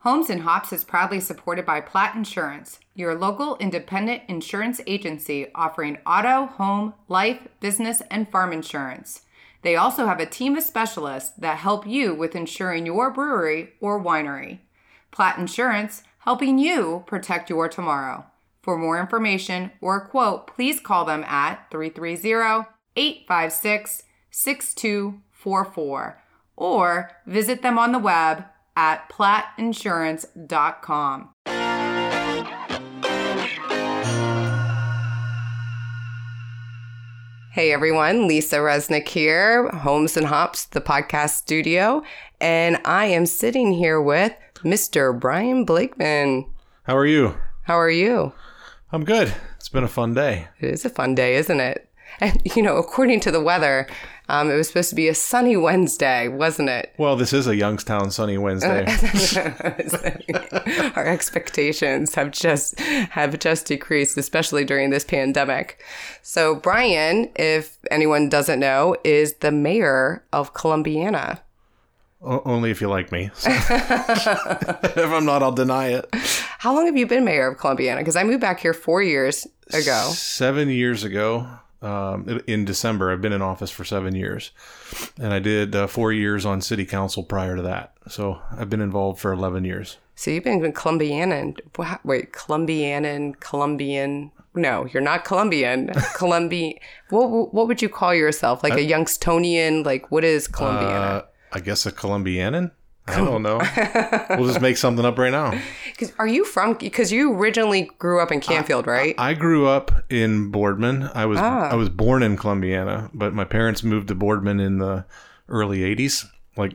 Homes and Hops is proudly supported by Platt Insurance, your local independent insurance agency offering auto, home, life, business, and farm insurance. They also have a team of specialists that help you with insuring your brewery or winery. Platt Insurance, helping you protect your tomorrow. For more information or a quote, please call them at 330-856-6244 or visit them on the web at plattinsurance.com. Hey everyone, Lisa Resnick here, Homes and Hops, the podcast studio, and I am sitting here with Mr. Brian Blakeman. How are you? How are you? I'm good. It's been a fun day. It is a fun day, isn't it? And, according to the weather, it was supposed to be a sunny Wednesday, wasn't it? Well, this is a Youngstown sunny Wednesday. Our expectations have just decreased, especially during this pandemic. So Brian, if anyone doesn't know, is the mayor of Columbiana. Only if you like me. So. If I'm not, I'll deny it. How long have you been mayor of Columbiana? Because I moved back here 4 years ago. 7 years ago. In December. I've been in office for 7 years, and I did 4 years on city council prior to that. So I've been involved for 11 years. So you've been Columbian. No, you're not Colombian. What would you call yourself? Like a Youngstonian? Like, what is Columbiana? I guess a Columbianan. I don't know. We'll just make something up right now. Because you originally grew up in Canfield, right? I grew up in Boardman. I was born in Columbiana, but my parents moved to Boardman in the early 80s, like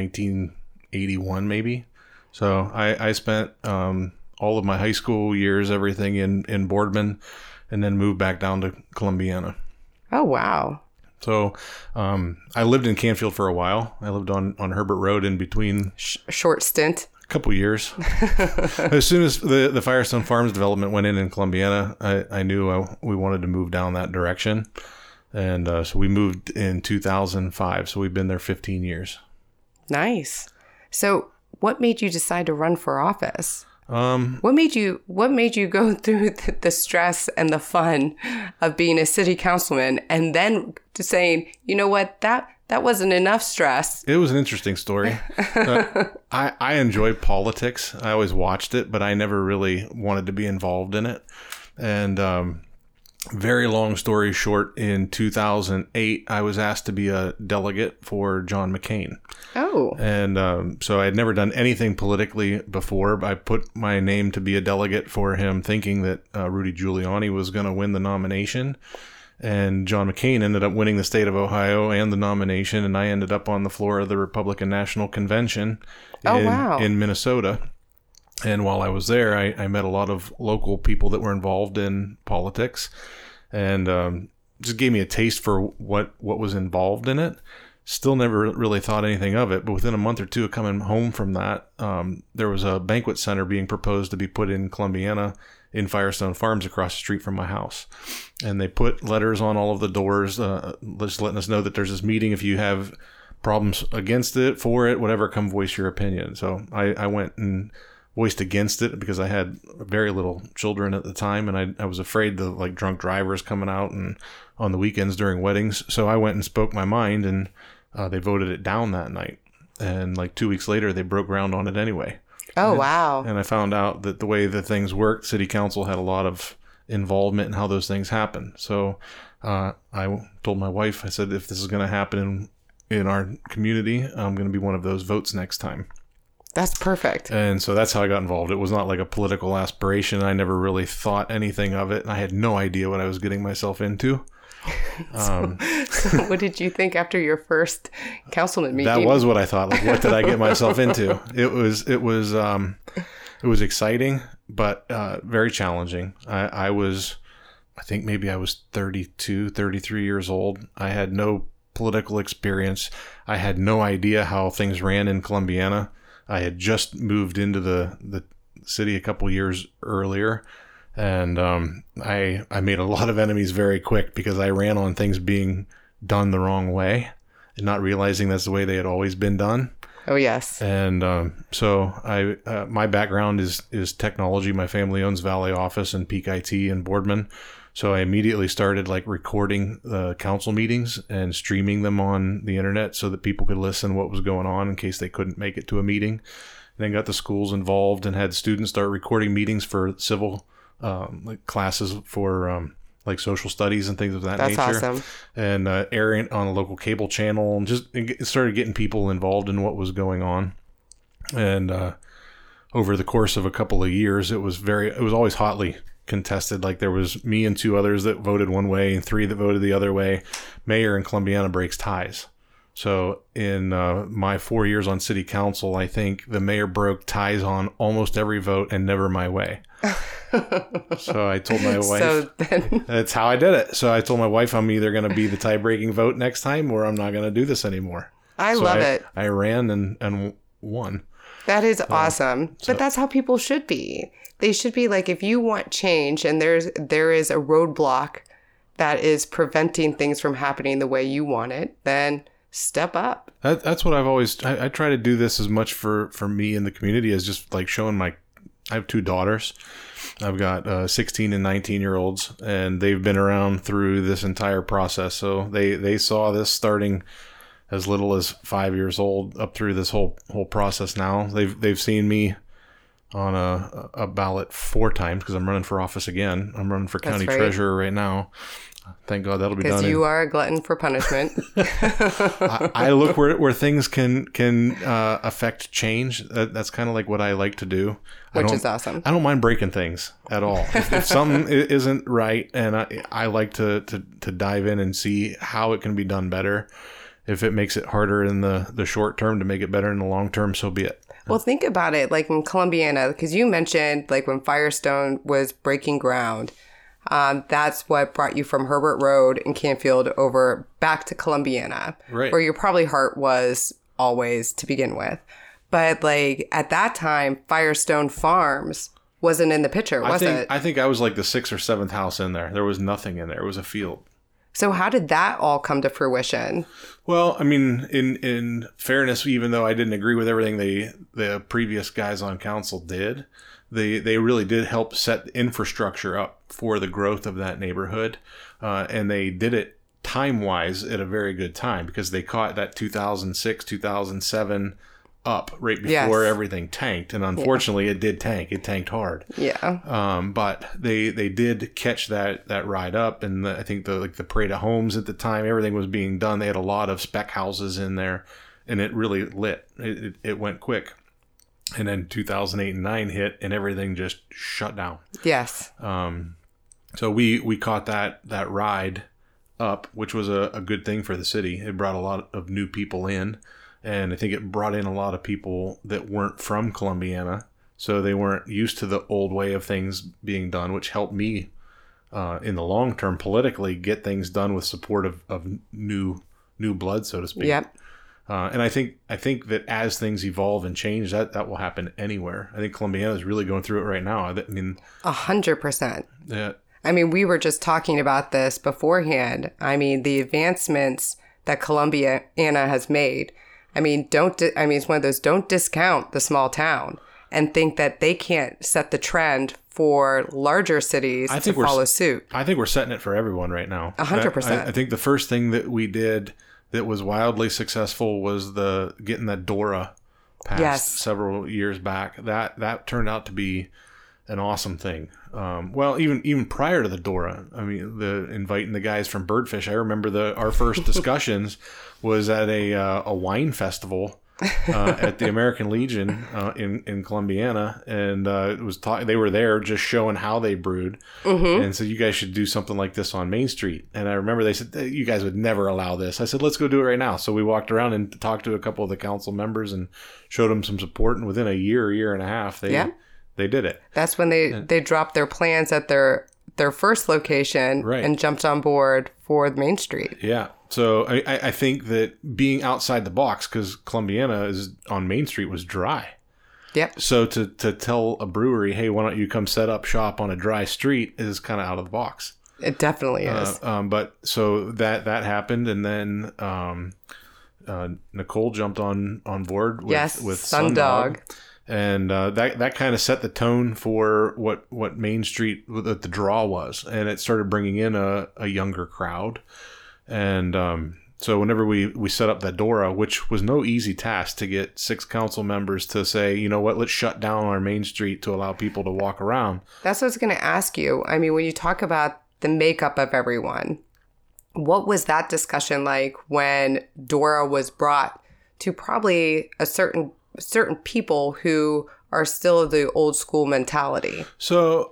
1981 maybe. So I spent all of my high school years, everything in Boardman, and then moved back down to Columbiana. Oh, wow. So I lived in Canfield for a while. I lived on Herbert Road in between. Short stint. A couple years. As soon as the Firestone Farms development went in Columbiana, I knew we wanted to move down that direction. And so we moved in 2005. So we've been there 15 years. Nice. So what made you decide to run for office? What made you go through the stress and the fun of being a city councilman and then to saying, you know what, that wasn't enough stress? It was an interesting story. I enjoy politics. I always watched it, but I never really wanted to be involved in it. And very long story short, in 2008, I was asked to be a delegate for John McCain. Oh. And so I had never done anything politically before. I put my name to be a delegate for him, thinking that Rudy Giuliani was going to win the nomination. And John McCain ended up winning the state of Ohio and the nomination. And I ended up on the floor of the Republican National Convention in Minnesota. And while I was there, I met a lot of local people that were involved in politics, and just gave me a taste for what was involved in it. Still never really thought anything of it, but within a month or two of coming home from that, there was a banquet center being proposed to be put in Columbiana in Firestone Farms across the street from my house. And they put letters on all of the doors, just letting us know that there's this meeting. If you have problems against it, for it, whatever, come voice your opinion. So I went and voiced against it because I had very little children at the time, and I was afraid the drunk drivers coming out and on the weekends during weddings. So I went and spoke my mind, and they voted it down that night. And 2 weeks later, they broke ground on it anyway. Oh, wow. And I found out that the way the things worked, city council had a lot of involvement in how those things happen. So I told my wife, I said, if this is going to happen in our community, I'm going to be one of those votes next time. That's perfect. And so that's how I got involved. It was not like a political aspiration. I never really thought anything of it. And I had no idea what I was getting myself into. So what did you think after your first councilman meeting? That was what I thought. What did I get myself into? It was exciting, but very challenging. I think maybe I was 32, 33 years old. I had no political experience. I had no idea how things ran in Columbiana. I had just moved into the city a couple years earlier, and I made a lot of enemies very quick because I ran on things being done the wrong way and not realizing that's the way they had always been done. Oh, yes. And so my background is technology. My family owns Valley Office and Peak IT in Boardman. So I immediately started like recording the council meetings and streaming them on the internet so that people could listen what was going on in case they couldn't make it to a meeting. And then got the schools involved and had students start recording meetings for civil like classes for like social studies and things of that nature. That's awesome. And airing on a local cable channel, and just started getting people involved in what was going on. And over the course of a couple of years, it was always hotly contested. Like there was me and 2 others that voted one way and 3 that voted the other way. Mayor in Columbiana breaks ties. So in my 4 years on city council, I think the mayor broke ties on almost every vote and never my way. So I told my wife, that's how I did it. So I told my wife I'm either going to be the tie-breaking vote next time or I'm not going to do this anymore. I love it. I ran and won. That is awesome. But that's how people should be. They should be like, if you want change and there is a roadblock that is preventing things from happening the way you want it, then step up. That's what I've always, I try to do this as much for me in the community as just like showing I have 2 daughters. I've got 16 and 19-year-olds, and they've been around through this entire process. So they saw this starting as little as 5 years old up through this whole process now. They've seen me on a ballot 4 times because I'm running for office again. I'm running for county treasurer right now. Thank God that'll be done. Because you are a glutton for punishment. I look where things can affect change. That's kind of like what I like to do. Which is awesome. I don't mind breaking things at all. If something isn't right, and I like to dive in and see how it can be done better. If it makes it harder in the short term to make it better in the long term, so be it. Well, think about it, like in Columbiana, because you mentioned like when Firestone was breaking ground, that's what brought you from Herbert Road in Canfield over back to Columbiana, right, where your probably heart was always to begin with. But like at that time, Firestone Farms wasn't in the picture, was it? I think I was like the 6th or 7th house in there. There was nothing in there. It was a field. So how did that all come to fruition? Well, I mean, in fairness, even though I didn't agree with everything the previous guys on council did, they really did help set infrastructure up for the growth of that neighborhood. And they did it time-wise at a very good time because they caught that 2006, 2007 up right before everything tanked. And unfortunately, it did tank. It tanked hard. Yeah. But they did catch that ride up. And I think the parade of homes at the time, everything was being done. They had a lot of spec houses in there, and it really lit. It went quick. And then 2008 and 9 hit, and everything just shut down. Yes. So we caught that ride up, which was a good thing for the city. It brought a lot of new people in, and I think it brought in a lot of people that weren't from Columbiana, so they weren't used to the old way of things being done, which helped me in the long term politically get things done with support of new blood, so to speak. Yep. And I think that as things evolve and change, that will happen anywhere. I think Columbiana is really going through it right now. I mean, 100%. Yeah. I mean, we were just talking about this beforehand. I mean, the advancements that Columbiana has made. I mean, it's one of those, don't discount the small town and think that they can't set the trend for larger cities to follow suit. I think we're setting it for everyone right now. 100%. I think the first thing that we did that was wildly successful was getting that DORA passed several years back. That turned out to be an awesome thing. Well, even prior to the DORA, I mean, inviting the guys from Birdfish. I remember our first discussions was at a wine festival at the American Legion in Columbiana, and it was they were there just showing how they brewed, and so you guys should do something like this on Main Street. And I remember they said you guys would never allow this. I said let's go do it right now. So we walked around and talked to a couple of the council members and showed them some support, and within a year and a half, they did it. That's when they dropped their plans at their first location and jumped on board for Main Street. Yeah. So I think that being outside the box, because Columbiana is on Main Street was dry. Yep. So to tell a brewery, hey, why don't you come set up shop on a dry street is kind of out of the box. It definitely is. But so that happened, and then Nicole jumped on board with Sundog. And that kind of set the tone for what Main Street, the draw was. And it started bringing in a younger crowd. And so whenever we set up that DORA, which was no easy task to get 6 council members to say, you know what, let's shut down our Main Street to allow people to walk around. That's what I was going to ask you. I mean, when you talk about the makeup of everyone, what was that discussion like when DORA was brought to probably a certain people who are still the old school mentality? So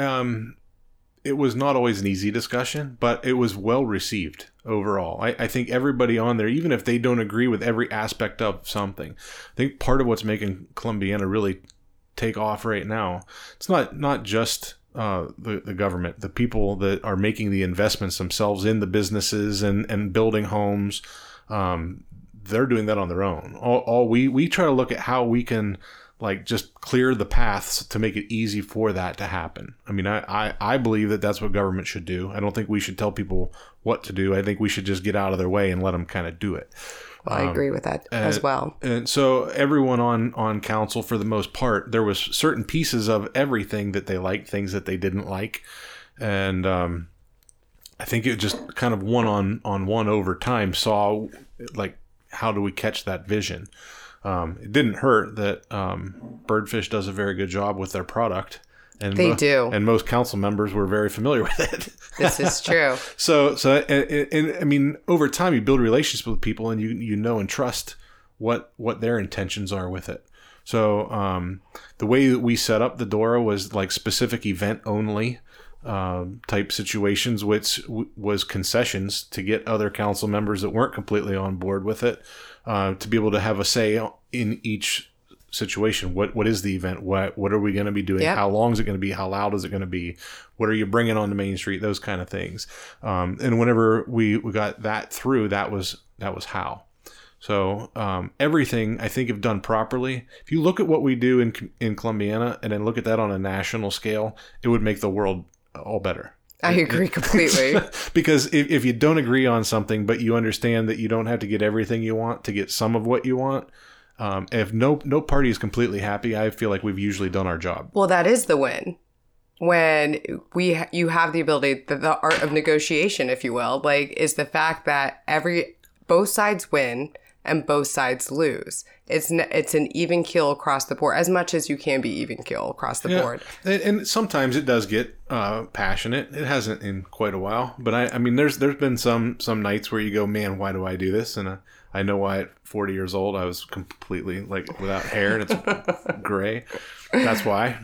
it was not always an easy discussion, but it was well received overall. I think everybody on there, even if they don't agree with every aspect of something, I think part of what's making Columbiana really take off right now, it's not just the government, the people that are making the investments themselves in the businesses and building homes. They're doing that on their own. All we try to look at how we can like just clear the paths to make it easy for that to happen. I mean, I believe that that's what government should do. I don't think we should tell people what to do. I think we should just get out of their way and let them kind of do it. Well, I agree with that as well. And so everyone on council, for the most part, there was certain pieces of everything that they liked, things that they didn't like. And I think it just kind of one over time saw like, how do we catch that vision? It didn't hurt that Birdfish does a very good job with their product. And they do. And most council members were very familiar with it. This is true. So and I mean, over time, you build relationships with people and you know and trust what their intentions are with it. So the way that we set up the DORA was like specific event only type situations, which was concessions to get other council members that weren't completely on board with it to be able to have a say in each situation. What is the event? What are we going to be doing? Yep. How long is it going to be? How loud is it going to be? What are you bringing on to Main Street? Those kind of things. And whenever we got that through, that was how. So everything, I think, if done properly, if you look at what we do in Columbiana and then look at that on a national scale, it would make the world all better. I agree completely. Because if you don't agree on something, but you understand that you don't have to get everything you want to get some of what you want, if no party is completely happy, I feel like we've usually done our job. Well, that is the win. When you have the ability, the art of negotiation, if you will, like, is the fact that both sides win and both sides lose. It's an even keel across the board, as much as you can be even keel across the board. And sometimes it does get passionate. It hasn't in quite a while, but I mean, there's been some nights where you go, man, why do I do this? And I know why at 40 years old I was completely like without hair and it's gray. That's why.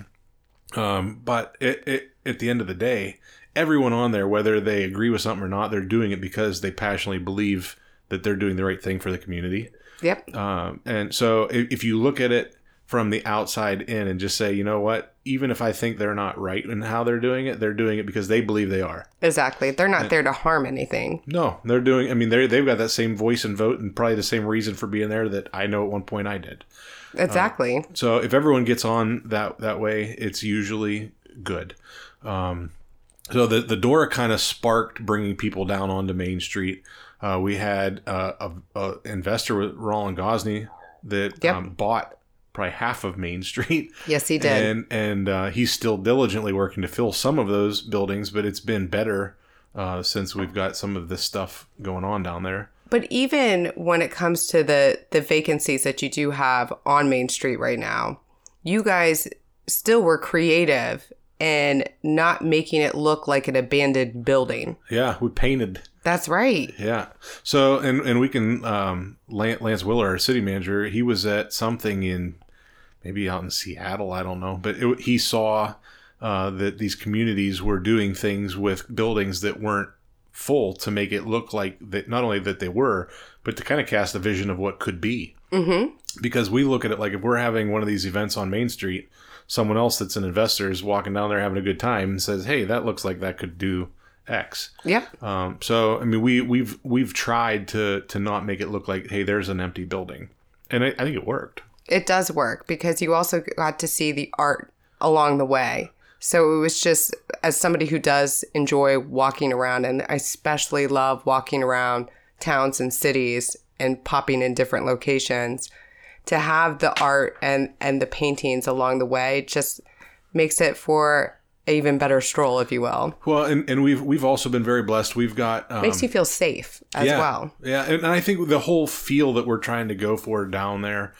But it at the end of the day, everyone on there, whether they agree with something or not, they're doing it because they passionately believe that they're doing the right thing for the community. Yep. And so if you look at it from the outside in and just say, you know what, even if I think they're not right in how they're doing it because they believe they are. Exactly. They're not there to harm anything. No, they're doing, I mean, they've got that same voice and vote and probably the same reason for being there that I know at one point I did. Exactly. So if everyone gets on that way, it's usually good. So the DORA kind of sparked bringing people down onto Main Street. We had a investor with Roland Gosney that bought probably half of Main Street. Yes, he did. And he's still diligently working to fill some of those buildings, but it's been better since we've got some of this stuff going on down there. But even when it comes to the vacancies that you do have on Main Street right now, you guys still were creative and not making it look like an abandoned building. Yeah, we painted. That's right. Yeah. So, and we can, Lance Willer, our city manager, he was at something maybe out in Seattle, I don't know. But he saw that these communities were doing things with buildings that weren't full to make it look like that, not only that they were, but to kind of cast a vision of what could be. Mm-hmm. Because we look at it like if we're having one of these events on Main Street, someone else that's an investor is walking down there having a good time and says, hey, that looks like that could do X. Yep. So I mean, we've tried to not make it look like, hey, there's an empty building, and I think it worked. It does work because you also got to see the art along the way. So it was just, as somebody who does enjoy walking around, and I especially love walking around towns and cities and popping in different locations, to have the art and the paintings along the way just makes it for an even better stroll, if you will. Well, and we've also been very blessed. We've got makes you feel safe as well. Yeah, and I think the whole feel that we're trying to go for down there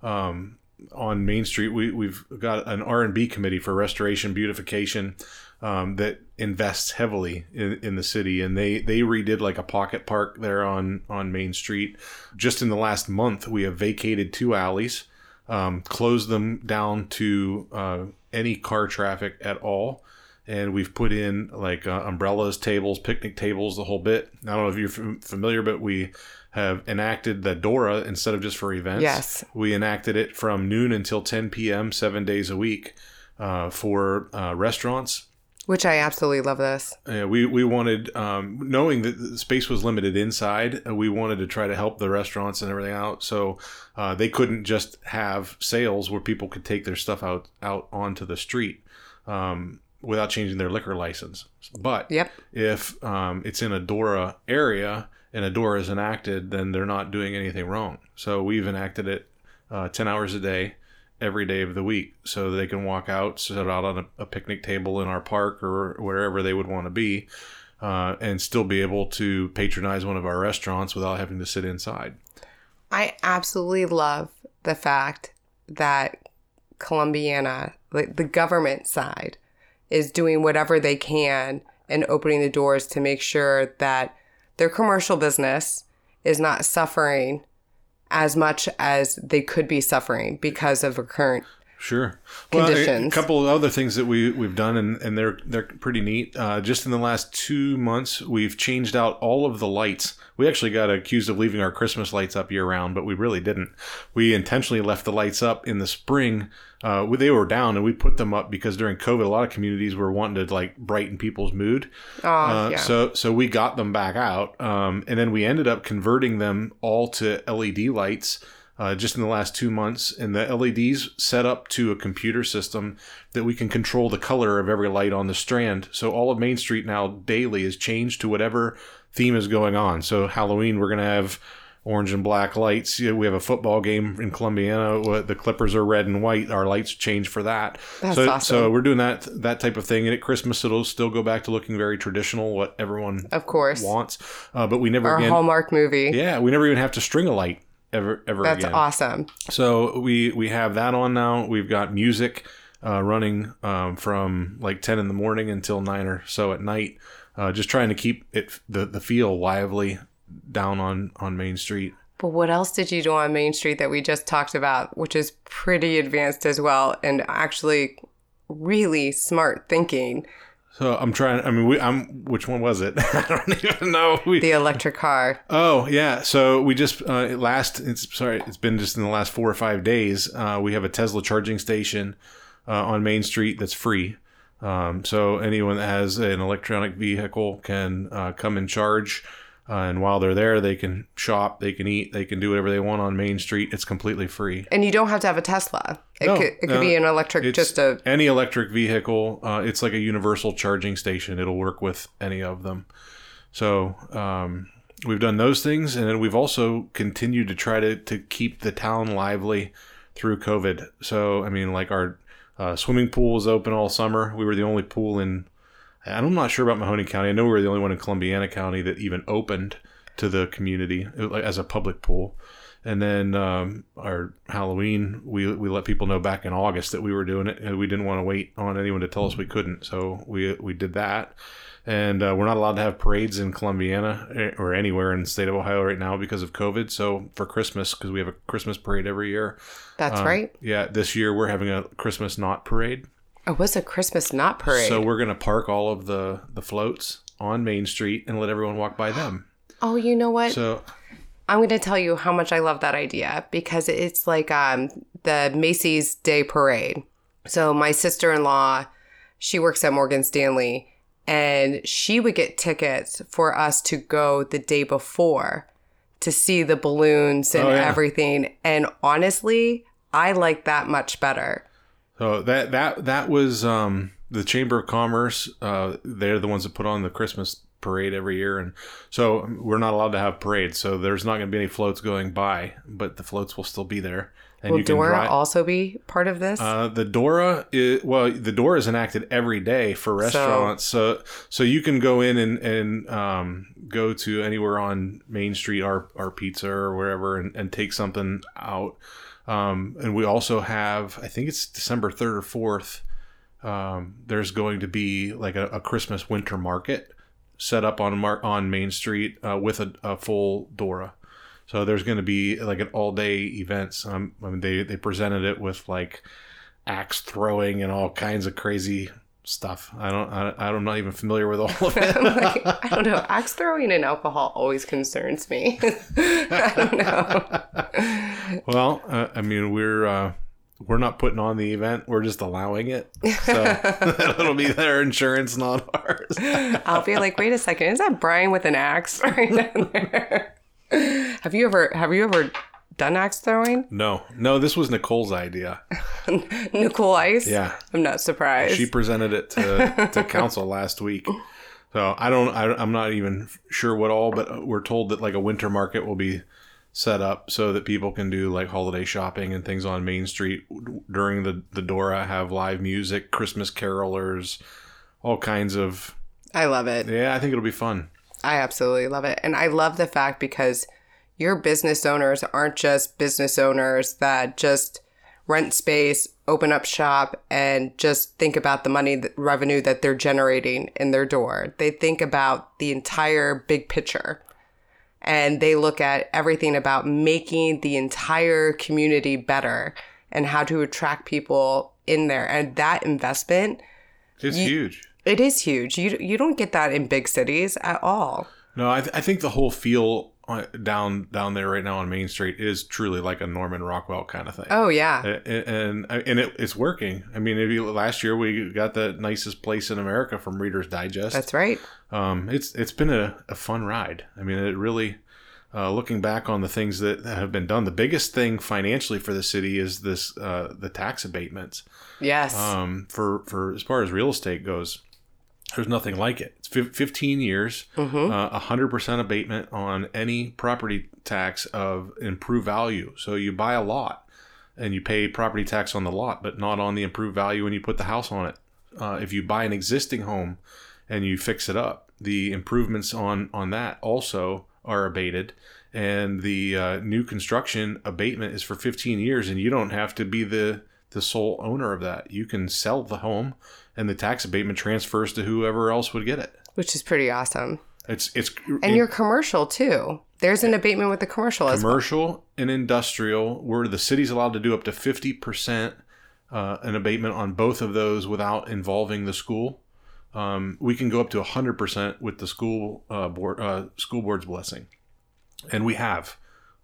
on Main Street, we've got an R&B committee for restoration beautification that invests heavily in the city, and they redid like a pocket park there on Main Street. Just in the last month, we have vacated 2 alleys, closed them down to any car traffic at all, and we've put in like umbrellas, tables, picnic tables, the whole bit. I don't know if you're familiar, but we have enacted the DORA instead of just for events. Yes. We enacted it from noon until 10 p.m., 7 days a week for restaurants. Which I absolutely love this. We wanted, knowing that the space was limited inside, we wanted to try to help the restaurants and everything out. So they couldn't just have sales where people could take their stuff out onto the street without changing their liquor license. But if it's in a DORA area and a DORA is enacted, then they're not doing anything wrong. So we've enacted it 10 hours a day, every day of the week, so they can walk out, sit out on a picnic table in our park or wherever they would want to be, and still be able to patronize one of our restaurants without having to sit inside. I absolutely love the fact that Columbiana, like the government side, is doing whatever they can and opening the doors to make sure that their commercial business is not suffering as much as they could be suffering because of current conditions. A couple of other things that we've done, and they're pretty neat. Just in the last 2 months, we've changed out all of the lights. We actually got accused of leaving our Christmas lights up year round, but we really didn't. We intentionally left the lights up in the spring. They were down, and we put them up because during COVID, a lot of communities were wanting to like brighten people's mood. So we got them back out, and then we ended up converting them all to LED lights just in the last 2 months. And the LEDs set up to a computer system that we can control the color of every light on the strand. So all of Main Street now daily is changed to whatever theme is going on. So Halloween, we're going to have orange and black lights. We have a football game in Columbiana. The Clippers are red and white. Our lights change for that. That's awesome. So we're doing that type of thing. And at Christmas, it'll still go back to looking very traditional, what everyone of course wants. But we never our Hallmark movie. Yeah, we never even have to string a light ever That's again. awesome. So we have that on now. We've got music running from like 10 in the morning until 9 or so at night. Just trying to keep it the feel lively down on Main Street. But what else did you do on Main Street that we just talked about, which is pretty advanced as well and actually really smart thinking? So I'm trying. I mean, which one was it? I don't even know. The electric car. Oh yeah. So we just it's been just in the last 4 or 5 days. We have a Tesla charging station on Main Street that's free. So anyone that has an electronic vehicle can come and charge. And while they're there, they can shop, they can eat, they can do whatever they want on Main Street. It's completely free. And you don't have to have a Tesla. It could be an electric, any electric vehicle. It's like a universal charging station. It'll work with any of them. So we've done those things, and then we've also continued to try to keep the town lively through COVID. So I mean, like our swimming pool was open all summer. We were the only pool in. I'm not sure about Mahoney County. I know we were the only one in Columbiana County that even opened to the community as a public pool. And then our Halloween, we let people know back in August that we were doing it, and we didn't want to wait on anyone to tell us we couldn't. So we did that. And we're not allowed to have parades in Columbiana or anywhere in the state of Ohio right now because of COVID. So for Christmas, because we have a Christmas parade every year. That's right. Yeah, this year we're having a Christmas not parade. Oh, what's a Christmas not parade? So we're going to park all of the floats on Main Street and let everyone walk by them. Oh, you know what? So I'm going to tell you how much I love that idea because it's like the Macy's Day Parade. So my sister-in-law, she works at Morgan Stanley, and she would get tickets for us to go the day before to see the balloons and everything. And honestly, I like that much better. So that was the Chamber of Commerce. They're the ones that put on the Christmas parade every year, and so we're not allowed to have parades. So there's not going to be any floats going by, but the floats will still be there. And will you can DORA also be part of this? The DORA is enacted every day for restaurants. So you can go in and go to anywhere on Main Street, our pizza or wherever, and take something out. And we also have, I think it's December 3rd or 4th. There's going to be like a Christmas winter market set up on Main Street with a full DORA. So there's going to be like an all-day events. I mean, they presented it with like axe throwing and all kinds of crazy stuff. I'm not even familiar with all of it. I don't know. Axe throwing and alcohol always concerns me. I don't know. Well, I mean, we're not putting on the event. We're just allowing it. So it'll be their insurance, not ours. I'll be like, wait a second. Is that Brian with an axe right down there? Have you ever done axe throwing? No, this was Nicole's idea. Nicole Ice? Yeah. I'm not surprised. She presented it to council last week. So I'm not even sure what all, but we're told that like a winter market will be set up so that people can do like holiday shopping and things on Main Street during the DORA, have live music, Christmas carolers, all kinds of. I love it. Yeah, I think it'll be fun. I absolutely love it. And I love the fact because your business owners aren't just business owners that just rent space, open up shop, and just think about the money, the revenue that they're generating in their door. They think about the entire big picture. And they look at everything about making the entire community better and how to attract people in there. And that investment is huge. It is huge. You don't get that in big cities at all. No, I think the whole feel down there right now on Main Street is truly like a Norman Rockwell kind of thing. Oh yeah, and it's working. I mean, last year we got the nicest place in America from Reader's Digest. That's right. It's been a fun ride. I mean, it really. Looking back on the things that have been done, the biggest thing financially for the city is the tax abatements. Yes. For as far as real estate goes, there's nothing like it. It's 15 years, 100% abatement on any property tax of improved value. So you buy a lot and you pay property tax on the lot, but not on the improved value when you put the house on it. If you buy an existing home and you fix it up, the improvements on that also are abated, and the new construction abatement is for 15 years, and you don't have to be the sole owner of that. You can sell the home, and the tax abatement transfers to whoever else would get it. Which is pretty awesome. And your commercial too. There's an abatement with the commercial as well. Commercial and industrial, where the city's allowed to do up to 50% an abatement on both of those without involving the school. We can go up to 100% with the school board's blessing, and we have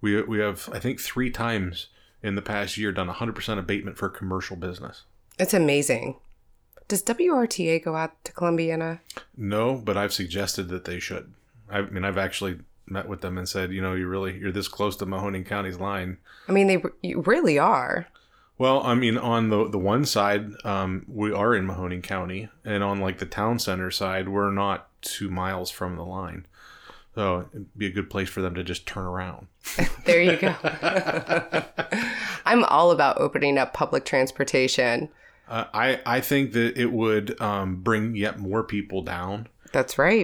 I think 3 times in the past year done 100% abatement for commercial business. It's amazing. Does WRTA go out to Columbiana? No, but I've suggested that they should. I've actually met with them and said, you're this close to Mahoning County's line. I mean, you really are. Well, I mean, on the one side, we are in Mahoning County, and on like the town center side, we're not 2 miles from the line. So it'd be a good place for them to just turn around. There you go. I'm all about opening up public transportation. I think that it would bring yet more people down. That's right.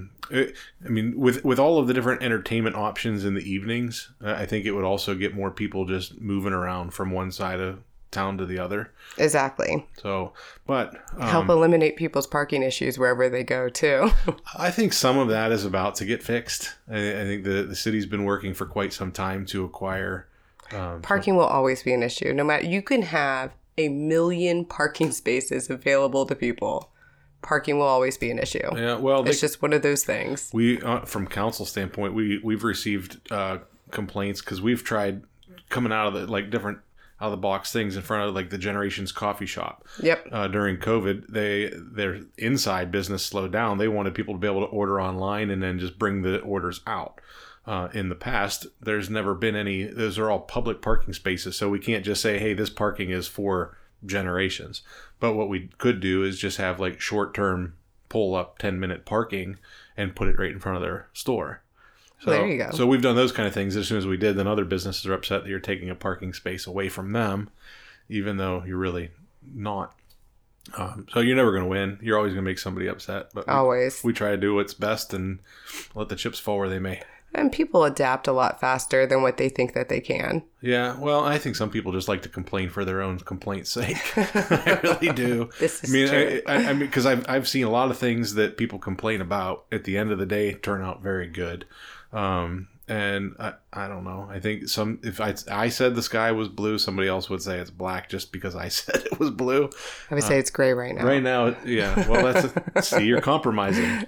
With all of the different entertainment options in the evenings, I think it would also get more people just moving around from one side of town to the other. Exactly. So, but help eliminate people's parking issues wherever they go too. I think some of that is about to get fixed. I think the city's been working for quite some time to acquire. Parking will always be an issue. No matter, you can have 1 million parking spaces available to people. Parking will always be an issue. Yeah, well, it's just one of those things. We, from council standpoint, we've received complaints because we've tried coming out of the out of the box things in front of like the Generations coffee shop. Yep. During COVID, their inside business slowed down. They wanted people to be able to order online and then just bring the orders out. In the past, there's never been any. Those are all public parking spaces, so we can't just say, "Hey, this parking is for Generations." But what we could do is just have like short-term pull up 10-minute parking and put it right in front of their store. So, there you go. So we've done those kind of things. As soon as we did, then other businesses are upset that you're taking a parking space away from them, even though you're really not. So you're never going to win. You're always going to make somebody upset. But always. We try to do what's best and let the chips fall where they may. And people adapt a lot faster than what they think that they can. Yeah, well, I think some people just like to complain for their own complaint's sake. I really do. This is true. I mean, because I've seen a lot of things that people complain about at the end of the day turn out very good. And I don't know. I think if I said the sky was blue, somebody else would say it's black just because I said it was blue. I would say it's gray right now. Right now, yeah. Well, see, you're compromising.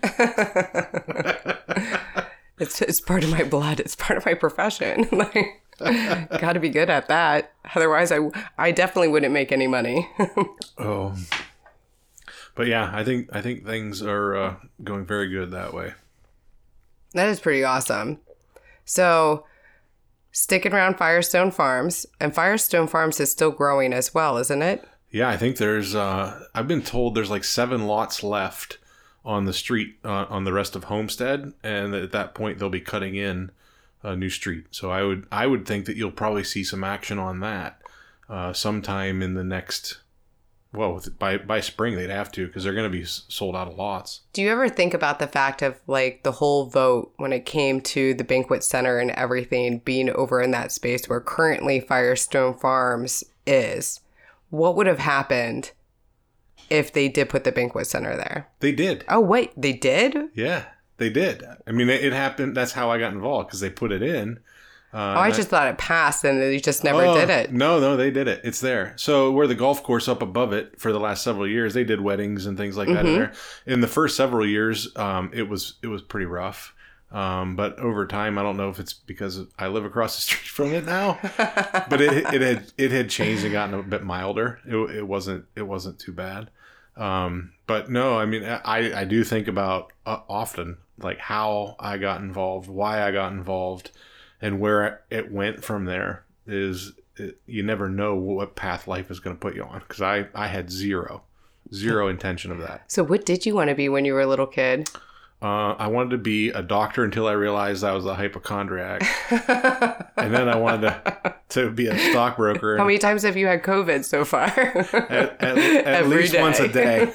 It's part of my blood. It's part of my profession. Like, got to be good at that. Otherwise, I definitely wouldn't make any money. Oh, but yeah, I think things are going very good that way. That is pretty awesome. So, sticking around Firestone Farms, and Firestone Farms is still growing as well, isn't it? Yeah, I think there's. I've been told there's like 7 lots left on the street on the rest of Homestead, and at that point they'll be cutting in a new street. So I would think that you'll probably see some action on that sometime in the next. Well, by spring they'd have to, because they're going to be sold out of lots. Do you ever think about the fact of like the whole vote when it came to the banquet center and everything being over in that space where currently Firestone Farms is? What would have happened if they did put the banquet center there? They did. Oh, wait, they did? Yeah, they did. I mean, it happened. That's how I got involved, because they put it in. I just thought it passed and they just never did it. No, they did it. It's there. So where the golf course up above it for the last several years, they did weddings and things like that in there. In the first several years, it was pretty rough. But over time, I don't know if it's because I live across the street from it now, but it had changed and gotten a bit milder. It wasn't too bad. But no, I mean, I do think about often like how I got involved, why I got involved, and where it went from there. You never know what path life is going to put you on, because I had zero intention of that. So what did you want to be when you were a little kid? I wanted to be a doctor until I realized I was a hypochondriac. And then I wanted to be a stockbroker. How many times have you had COVID so far? At least day. Once a day.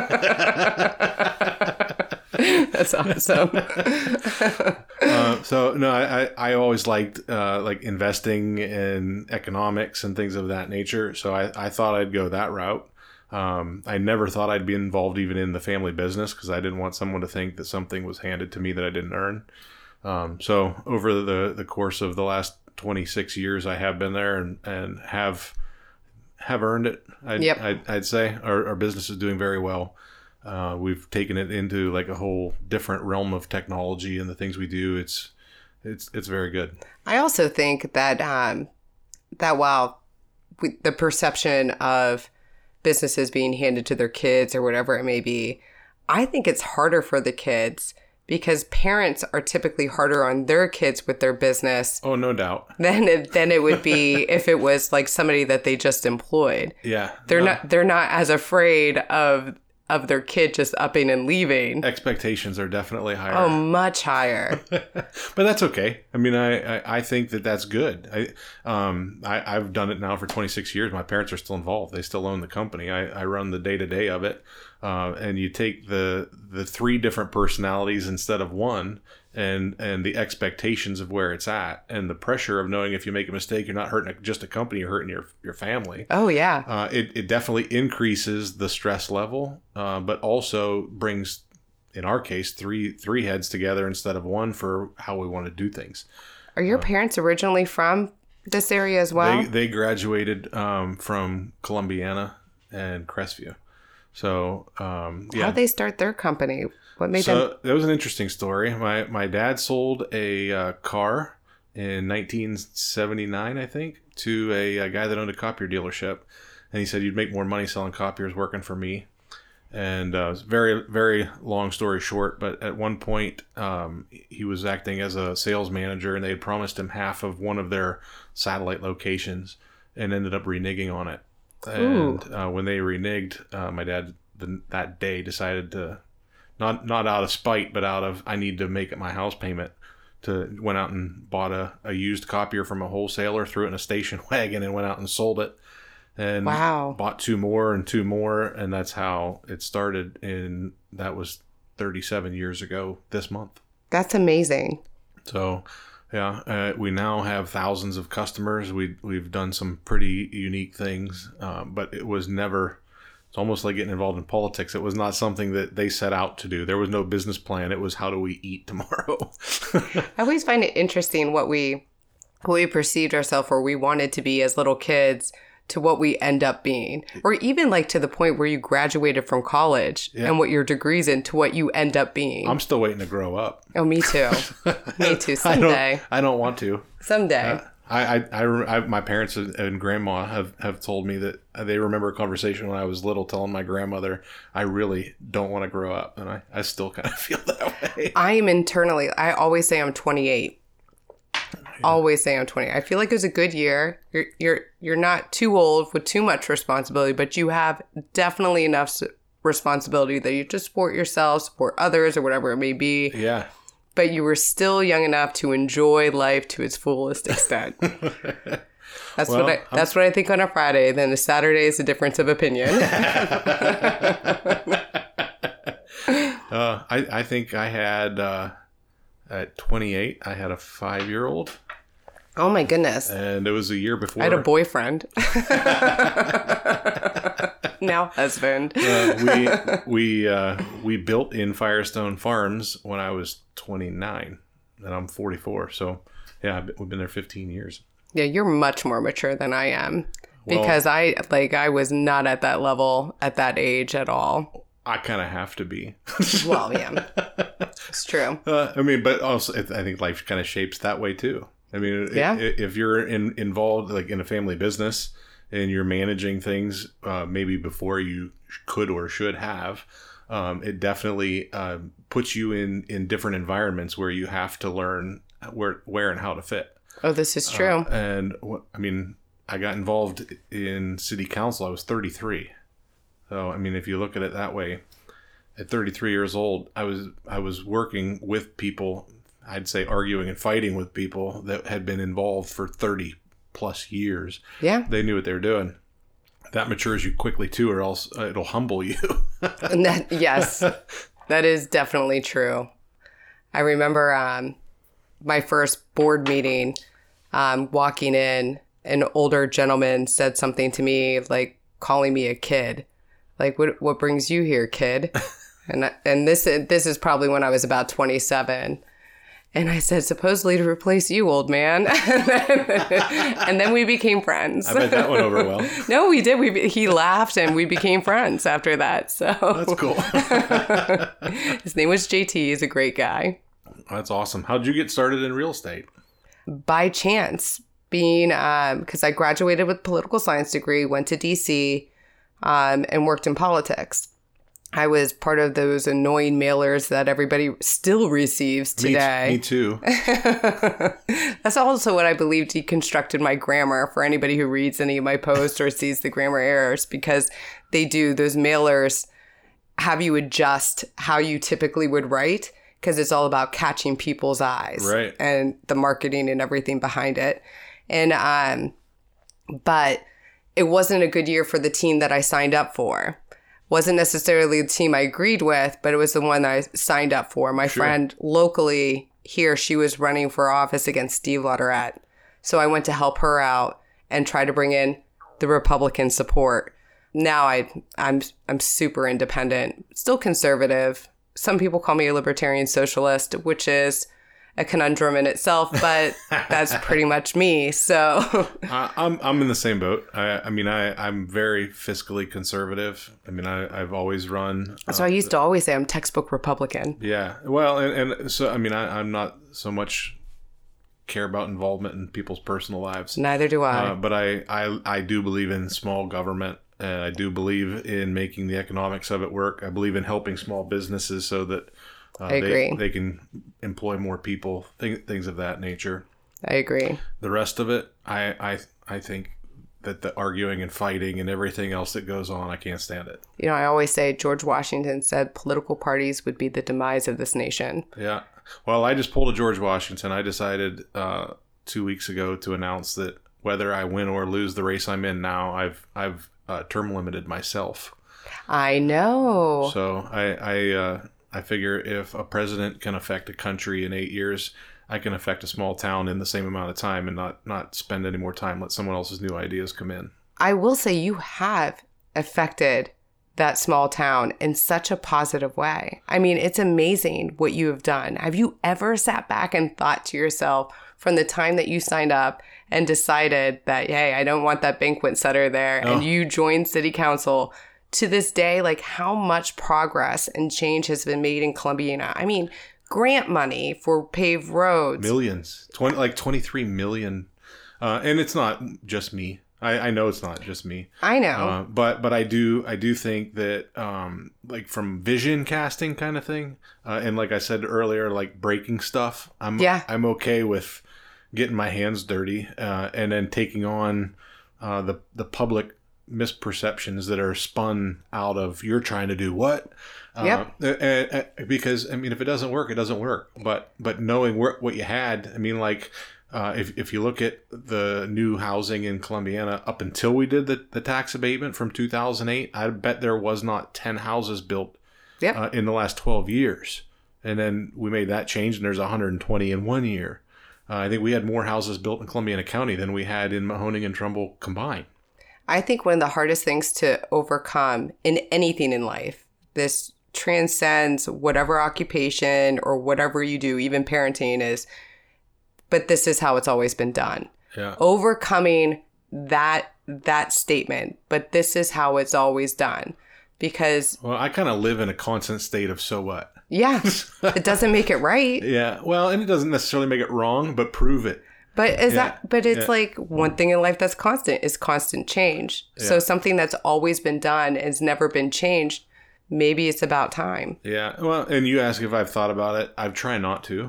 That's awesome. So no, I always liked like investing in economics and things of that nature. So I thought I'd go that route. I never thought I'd be involved even in the family business, because I didn't want someone to think that something was handed to me that I didn't earn. So over the course of the last 26 years, I have been there and have earned it. I'd say our business is doing very well. We've taken it into like a whole different realm of technology and the things we do. It's very good. I also think that that while the perception of businesses being handed to their kids or whatever it may be, I think it's harder for the kids because parents are typically harder on their kids with their business. Oh, no doubt. Than it would be if it was like somebody that they just employed. Yeah. They're not as afraid of their kid just upping and leaving. Expectations are definitely higher. Oh, much higher. But that's okay. I mean, I think that's good. I've done it now for 26 years. My parents are still involved. They still own the company. I run the day-to-day of it. And you take the 3 different personalities instead of one, and the expectations of where it's at, and the pressure of knowing if you make a mistake, you're not hurting just a company, you're hurting your family. Oh, yeah. It definitely increases the stress level, but also brings, in our case, three heads together instead of one for how we want to do things. Are your parents originally from this area as well? They graduated from Columbiana and Crestview. So, yeah. How'd they start their company? What made them? That was an interesting story. My dad sold a car in 1979, I think, to a guy that owned a copier dealership. And he said, you'd make more money selling copiers working for me. And it's very, very long story short. But at one point, he was acting as a sales manager, and they had promised him half of one of their satellite locations and ended up reneging on it. And when they reneged, my dad that day decided to not out of spite, but out of I need to make my house payment. Went out and bought a used copier from a wholesaler, threw it in a station wagon, and went out and sold it. And bought 2 more and 2 more, and that's how it started. And that was 37 years ago this month. That's amazing. So, yeah, we now have thousands of customers. We've done some pretty unique things, but it was never. It's almost like getting involved in politics. It was not something that they set out to do. There was no business plan. It was how do we eat tomorrow? I always find it interesting what we perceived ourselves or we wanted to be as little kids to what we end up being, or even like to the point where you graduated from college and what your degree's in to what you end up being. I'm still waiting to grow up. Oh, me too. Me too. Someday. I don't want to. Someday. My parents and grandma have told me that they remember a conversation when I was little telling my grandmother, I really don't want to grow up. And I still kind of feel that way. I am internally, I always say I'm 28. Always say I'm 20. I feel like it was a good year. You're not too old with too much responsibility, but you have definitely enough responsibility that you just support yourself, support others, or whatever it may be. Yeah. But you were still young enough to enjoy life to its fullest extent. That's what I think on a Friday. Then a Saturday is a difference of opinion. I think I had at 28, I had a 5-year-old. Oh my goodness! And it was a year before. I had a boyfriend. Now husband. We built in Firestone Farms when I was 29, and I'm 44. So yeah, we've been there 15 years. Yeah, you're much more mature than I am because I was not at that level at that age at all. I kind of have to be. Well, yeah, it's true. But also I think life kind of shapes that way too. I mean, if you're involved like in a family business and you're managing things maybe before you could or should have, it definitely puts you in different environments where you have to learn where and how to fit. Oh, this is true. I got involved in city council. I was 33. So, I mean, if you look at it that way, at 33 years old, I was working with people, I'd say arguing and fighting with people that had been involved for 30 plus years. Yeah. They knew what they were doing. That matures you quickly too, or else it'll humble you. Yes, that is definitely true. I remember my first board meeting, walking in, an older gentleman said something to me, like calling me a kid. Like, what brings you here, kid? And this is probably when I was about 27. And I said, supposedly to replace you, old man. And then we became friends. I bet that went over well. No, we did. He laughed and we became friends after that. So that's cool. His name was JT. He's a great guy. That's awesome. How'd you get started in real estate? By chance, being because I graduated with a political science degree, went to DC, and worked in politics. I was part of those annoying mailers that everybody still receives today. Me too. That's also what I believe deconstructed my grammar for anybody who reads any of my posts or sees the grammar errors, because they do, those mailers have you adjust how you typically would write, because it's all about catching people's eyes. Right. And the marketing and everything behind it. And but it wasn't a good year for the team that I signed up for. Wasn't necessarily the team I agreed with, but it was the one that I signed up for. My friend locally here, she was running for office against Steve Latourette. So I went to help her out and try to bring in the Republican support. Now I'm super independent, still conservative. Some people call me a libertarian socialist, which is a conundrum in itself, but that's pretty much me. So I'm in the same boat. I'm very fiscally conservative. I mean, I've always run. So I used to always say I'm textbook Republican. Yeah. Well, and so, I mean, I'm not so much care about involvement in people's personal lives. Neither do I. But I do believe in small government. And I do believe in making the economics of it work. I believe in helping small businesses so that I agree. They can employ more people, things of that nature. I agree. The rest of it, I think that the arguing and fighting and everything else that goes on, I can't stand it. You know, I always say George Washington said political parties would be the demise of this nation. Yeah. Well, I just pulled a George Washington. I decided 2 weeks ago to announce that whether I win or lose the race I'm in now, I've term limited myself. I know. So I figure if a president can affect a country in 8 years, I can affect a small town in the same amount of time and not spend any more time. Let someone else's new ideas come in. I will say you have affected that small town in such a positive way. I mean, it's amazing what you have done. Have you ever sat back and thought to yourself from the time that you signed up and decided that, hey, I don't want that banquet setter there, and you joined city council to this day, like how much progress and change has been made in Columbiana? I mean, grant money for paved roads. Millions. 23 million. And it's not just me. I know it's not just me. I know. But I do think that like from vision casting kind of thing, and like I said earlier, like breaking stuff, I'm okay with getting my hands dirty and then taking on the public misperceptions that are spun out of you're trying to do what. Because I mean, if it doesn't work, it doesn't work. But knowing what you had, I mean, like if you look at the new housing in Columbiana up until we did the tax abatement from 2008, I bet there was not 10 houses built in the last 12 years. And then we made that change, and there's 120 in 1 year. I think we had more houses built in Columbiana County than we had in Mahoning and Trumbull combined. I think one of the hardest things to overcome in anything in life, this transcends whatever occupation or whatever you do, even parenting, is, but this is how it's always been done. Yeah. Overcoming that statement, but this is how it's always done. Because... Well, I kind of live in a constant state of so what? Yeah. It doesn't make it right. Yeah. Well, and it doesn't necessarily make it wrong, but prove it. But it's like one thing in life that's constant is constant change. Yeah. So something that's always been done has never been changed. Maybe it's about time. Yeah. Well, and you ask if I've thought about it. I've tried not to.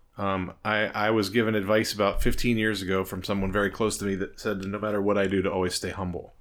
I was given advice about 15 years ago from someone very close to me that said, no matter what I do, to always stay humble.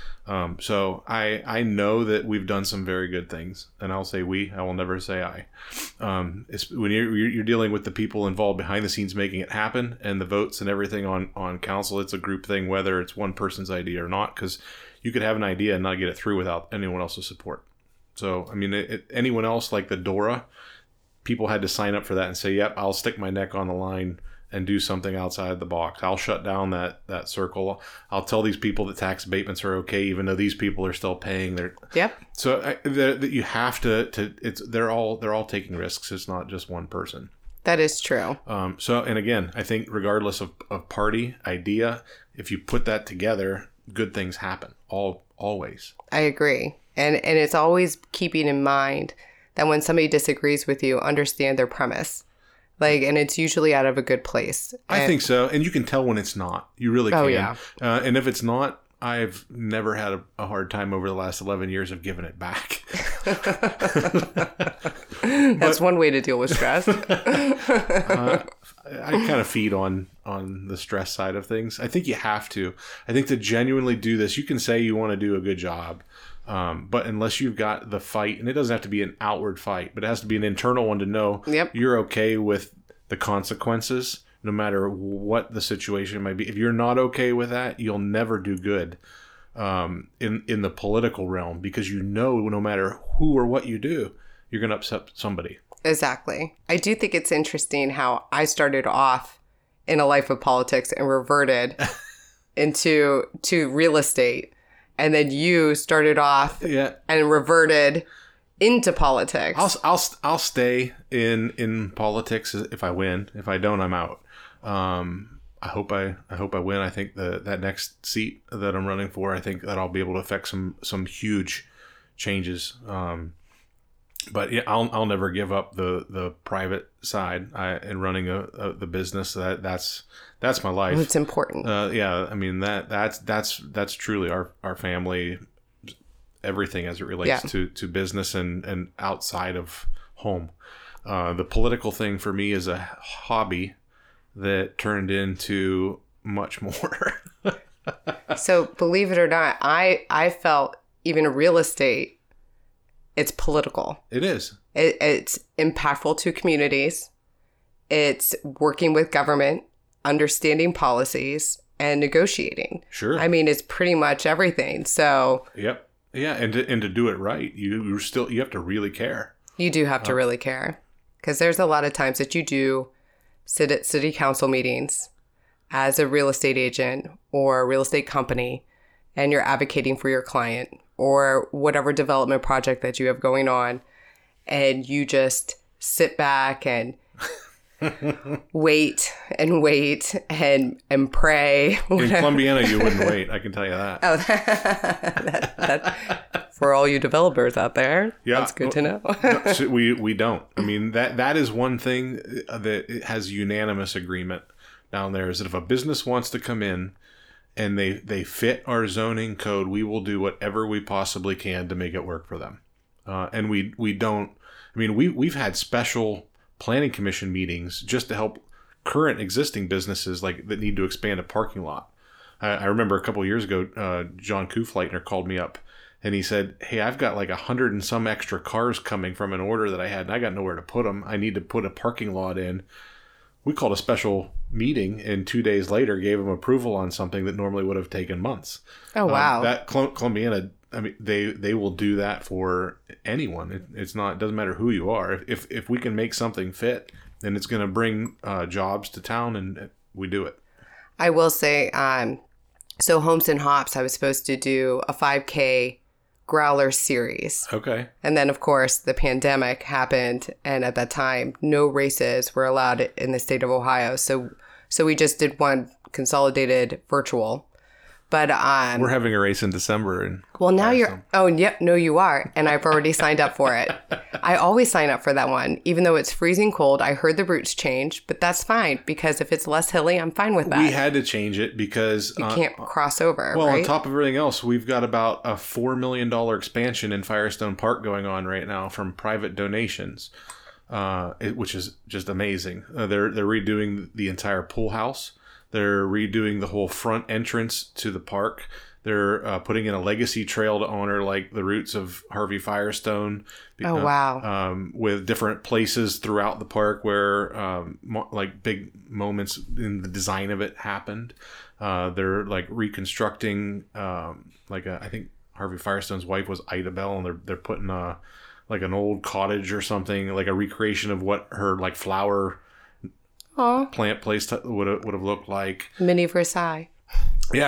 So I know that we've done some very good things, and I'll say we. I will never say I. When you're dealing with the people involved behind the scenes making it happen, and the votes and everything on council, it's a group thing, whether it's one person's idea or not, because you could have an idea and not get it through without anyone else's support. So, I mean, anyone else like the DORA, people had to sign up for that and say, yep, I'll stick my neck on the line and do something outside the box. I'll shut down that circle. I'll tell these people that tax abatements are okay, even though these people are still paying their. Yep. So that you have to. They're all taking risks. It's not just one person. That is true. So, and again, I think regardless of party idea, if you put that together, good things happen. Always. I agree, and it's always keeping in mind that when somebody disagrees with you, understand their premise. Like, and it's usually out of a good place. I think so. And you can tell when it's not. You really can. Oh, yeah. And if it's not, I've never had a hard time over the last 11 years of giving it back. That's one way to deal with stress. I kind of feed on the stress side of things. I think you have to. I think to genuinely do this, you can say you want to do a good job. But unless you've got the fight, and it doesn't have to be an outward fight, but it has to be an internal one to know you're okay with the consequences, no matter what the situation might be. If you're not okay with that, you'll never do good in the political realm, because you know no matter who or what you do, you're going to upset somebody. Exactly. I do think it's interesting how I started off in a life of politics and reverted into real estate. And then you started off and reverted into politics. I'll stay in politics if I win. If I don't, I'm out. I hope I win. I think that next seat that I'm running for, I think that I'll be able to affect some huge changes. But yeah, I'll never give up the private side and running the business. That's my life. It's important. Yeah, I mean that's truly our family, everything as it relates to business and outside of home. The political thing for me is a hobby that turned into much more. So believe it or not, I felt even real estate, it's political. It is. It's impactful to communities. It's working with government, understanding policies, and negotiating. Sure. I mean, it's pretty much everything. So Yep. Yeah, and to do it right, you have to really care. you do have to really care, because there's a lot of times that you do sit at city council meetings as a real estate agent or a real estate company, and you're advocating for your client or whatever development project that you have going on, and you just sit back and wait and pray. In Columbiana, you wouldn't wait. I can tell you that. Oh, that for all you developers out there, Yeah. that's good to know. No, so we don't. I mean, that is one thing that has unanimous agreement down there, is that if a business wants to come in and they fit our zoning code, we will do whatever we possibly can to make it work for them. And we don't. I mean, we've had special planning commission meetings just to help current existing businesses like that need to expand a parking lot. I remember a couple of years ago, John Kufleitner called me up and he said, "Hey, I've got like 100 and some extra cars coming from an order that I had, and I got nowhere to put them. I need to put a parking lot in." We called a special meeting, and 2 days later gave them approval on something that normally would have taken months. Oh, wow. That Columbiana, I mean, they will do that for anyone. It doesn't matter who you are. If we can make something fit, then it's going to bring jobs to town, and we do it. I will say, so Homes and Hops, I was supposed to do a 5K growler series. Okay. And then, of course, the pandemic happened. And at that time, no races were allowed in the state of Ohio. So we just did one consolidated virtual. But we're having a race in December. And well, now you're. Oh, yep. No, you are. And I've already signed up for it. I always sign up for that one, even though it's freezing cold. I heard the routes change, but that's fine, because if it's less hilly, I'm fine with that. We had to change it because you can't cross over. Well, right? on top of everything else, we've got about a $4 million expansion in Firestone Park going on right now from private donations, which is just amazing. They're redoing the entire pool house. They're redoing the whole front entrance to the park. They're putting in a legacy trail to honor like the roots of Harvey Firestone. Oh, wow. With different places throughout the park where like big moments in the design of it happened. They're like reconstructing I think Harvey Firestone's wife was Ida Bell, and they're putting like an old cottage or something, like a recreation of what her like flower plant place would have looked like. Mini Versailles. Yeah,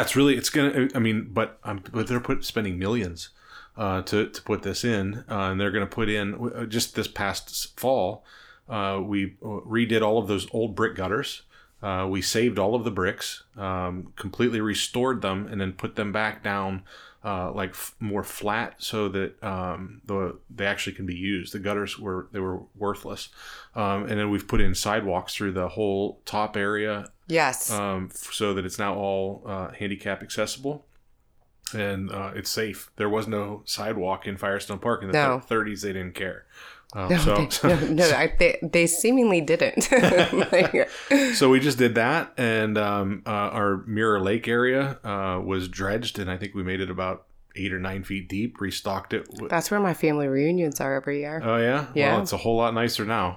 but they're spending millions to put this in, and they're going to put in just this past fall. We redid all of those old brick gutters. We saved all of the bricks, completely restored them, and then put them back down more flat so that they actually can be used. The gutters were worthless, and then we've put in sidewalks through the whole top area. Yes. So that it's now all handicap accessible, and it's safe. There was no sidewalk in Firestone Park in the 30s. They didn't care. They seemingly didn't. So we just did that, and our Mirror Lake area was dredged, and I think we made it about 8 or 9 feet deep. Restocked it. That's where my family reunions are every year. Oh yeah, yeah. Well, it's a whole lot nicer now.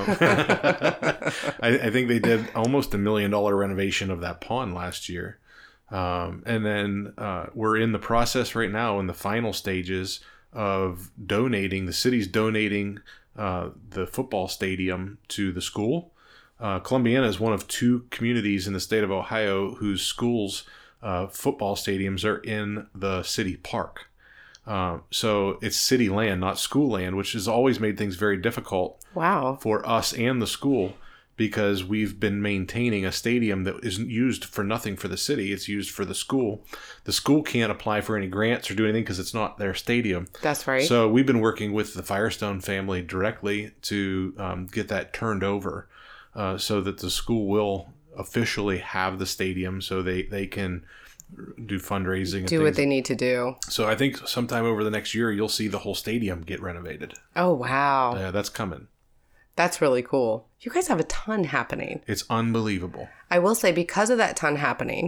I think they did almost $1 million renovation of that pond last year, and then we're in the process right now in the final stages of donating. The city's donating the football stadium to the school. Columbiana is one of 2 communities in the state of Ohio whose schools' football stadiums are in the city park. So it's city land, not school land, which has always made things very difficult for us and the school, because we've been maintaining a stadium that isn't used for nothing for the city. It's used for the school. The school can't apply for any grants or do anything because it's not their stadium. That's right. So we've been working with the Firestone family directly to get that turned over so that the school will officially have the stadium so they can do fundraising and do what they need to do. So I think sometime over the next year, you'll see the whole stadium get renovated. Oh, wow. Yeah, that's coming. That's really cool. You guys have a ton happening. It's unbelievable. I will say, because of that ton happening,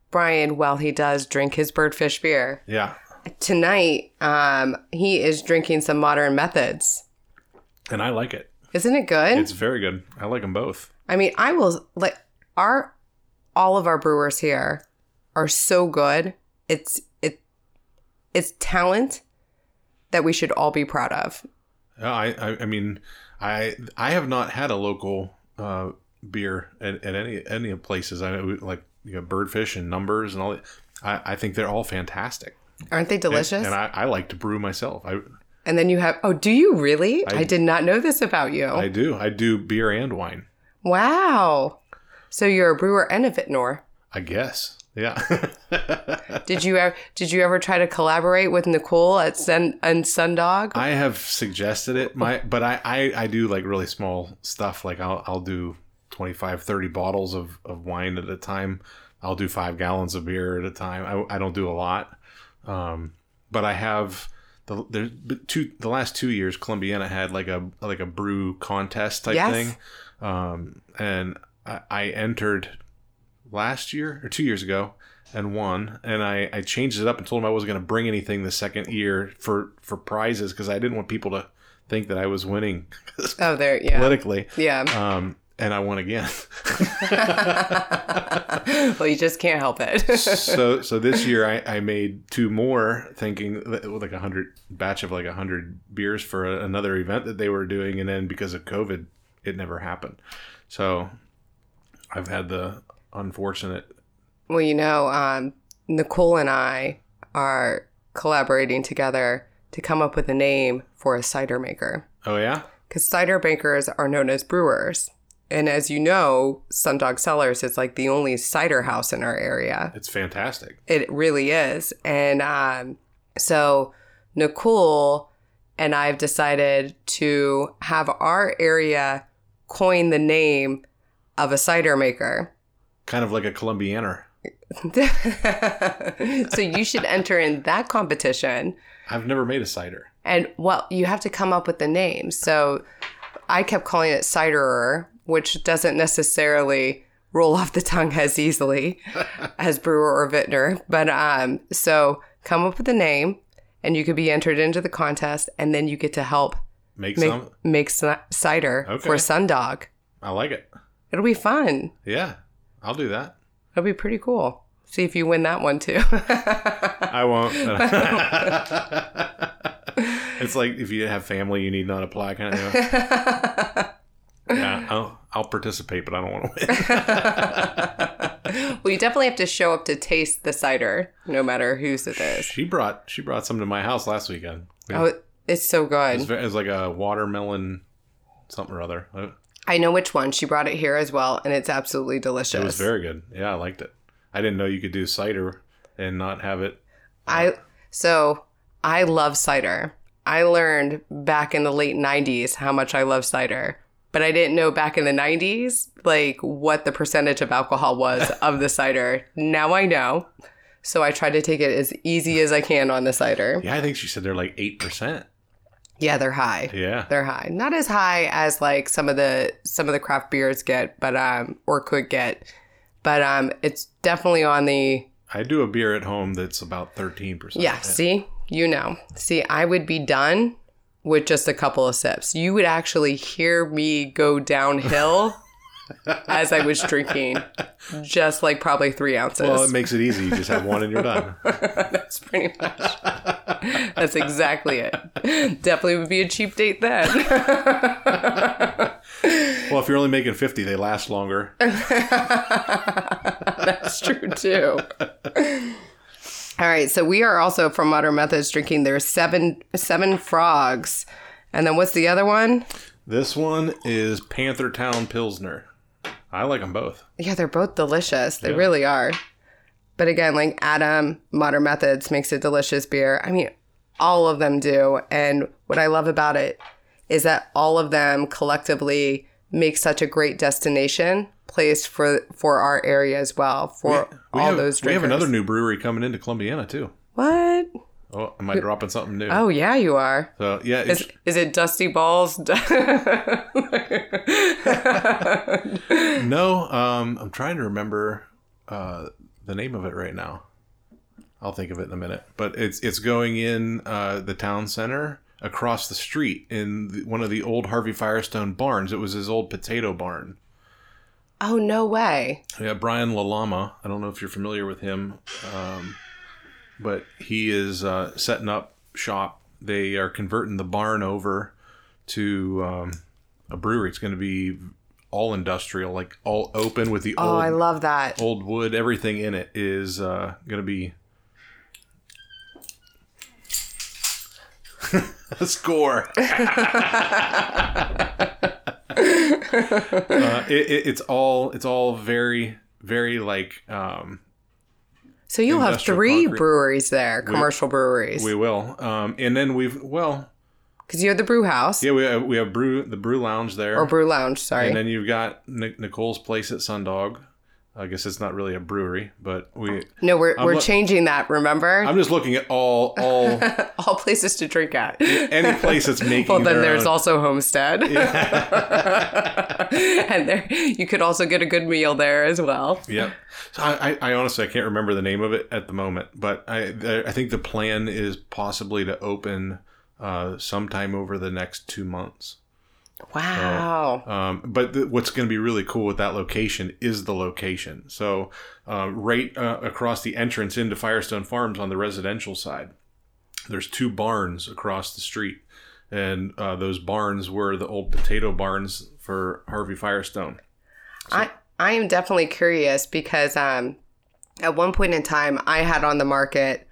Brian while he does drink his Birdfish beer. Yeah. Tonight, he is drinking some Modern Methods. And I like it. Isn't it good? It's very good. I like them both. I mean, I will like all of our brewers here are so good. It's talent that we should all be proud of. I mean, I have not had a local beer at any places. I like Birdfish and Numbers and all that. I think they're all fantastic. Aren't they delicious? And I like to brew myself. And then you have, do you really? I did not know this about you. I do. I do beer and wine. Wow. So you're a brewer and a vintner. I guess. Yeah. Did you ever try to collaborate with Nicole at Sundog? I have suggested it. But I do like really small stuff. Like I'll do 25, 30 bottles of wine at a time. I'll do 5 gallons of beer at a time. I don't do a lot. But I have the last 2 years, Columbiana had like a brew contest type thing. And I entered last year or 2 years ago and won. And I changed it up and told them I wasn't going to bring anything the second year for prizes because I didn't want people to think that I was winning. Politically. Yeah. And I won again. Well, you just can't help it. So this year I made 2 more, thinking like 100 batch of like 100 beers for another event that they were doing, and then because of COVID, it never happened. So I've had the unfortunate. Well, Nicole and I are collaborating together to come up with a name for a cider maker. Oh yeah, because cider makers are known as brewers. And as you know, Sundog Cellars is like the only cider house in our area. It's fantastic. It really is. And so Nicole and I have decided to have our area coin the name of a cider maker. Kind of like a Columbianer. So you should enter in that competition. I've never made a cider. And, well, you have to come up with the name. So I kept calling it Ciderer, which doesn't necessarily roll off the tongue as easily as brewer or vintner. But so come up with a name, and you could be entered into the contest, and then you get to help make cider for Sundog. I like it. It'll be fun. Yeah, I'll do that. It'll be pretty cool. See if you win that one, too. I won't. It's like if you have family, you need not apply kind of thing. Yeah, I'll participate, but I don't want to win. Well, you definitely have to show up to taste the cider, no matter whose it is. She brought some to my house last weekend. Oh, it's so good. It was like a watermelon something or other. I know which one. She brought it here as well, and it's absolutely delicious. It was very good. Yeah, I liked it. I didn't know you could do cider and not have it. So I love cider. I learned back in the late 90s how much I love cider. But I didn't know back in the 90s, like, what the percentage of alcohol was of the cider. Now I know. So I try to take it as easy as I can on the cider. Yeah, I think she said they're like 8%. Yeah, they're high. Yeah. They're high. Not as high as, like, some of the craft beers get, but or could get. But it's definitely on the... I do a beer at home that's about 13%. Yeah, see? You know. See, I would be done with just a couple of sips. You would actually hear me go downhill as I was drinking, just like probably 3 ounces. Well, it makes it ezy. You just have one and you're done. That's pretty much. That's exactly it. Definitely would be a cheap date then. Well, if you're only making 50, they last longer. That's true too. All right, so we are also from Modern Methods drinking their seven Frogs. And then what's the other one? This one is Panther Town Pilsner. I like them both. Yeah, they're both delicious. They really are. But again, like Adam, Modern Methods makes a delicious beer. I mean, all of them do. And what I love about it is that all of them collectively make such a great destination place for our area as well, for those drinkers. We have another new brewery coming into Columbiana too. What? Oh, am I dropping something new? Oh yeah, you are. So yeah, is it Dusty Balls? No, I'm trying to remember the name of it right now. I'll think of it in a minute. But it's going in the town center across the street in one of the old Harvey Firestone barns. It was his old potato barn. Oh, no way. Yeah, Brian LaLama. I don't know if you're familiar with him, but he is setting up shop. They are converting the barn over to a brewery. It's going to be all industrial, like all open with the old. I love that. Old wood. Everything in it is going to be a score. It's all very, very like. So you'll have 3 concrete. breweries there, commercial breweries. We will, and then Because you have the brew house. Yeah, we have the brew lounge there, Or brew lounge, sorry. and then you've got Nicole's place at Sundog. I guess it's not really a brewery, but No, we're changing that, remember? I'm just looking at all All places to drink at. any place that's making. Well, then their there's own. also Homestead. And there, you could also get a good meal there as well. Yep. So I honestly I can't remember the name of it at the moment, but I think the plan is possibly to open sometime over the next 2 months. Wow. But what's going to be really cool with that location is the location. So right across the entrance into Firestone Farms on the residential side, there's 2 barns across the street. And those barns were the old potato barns for Harvey Firestone. So, I am definitely curious because at one point in time, I had on the market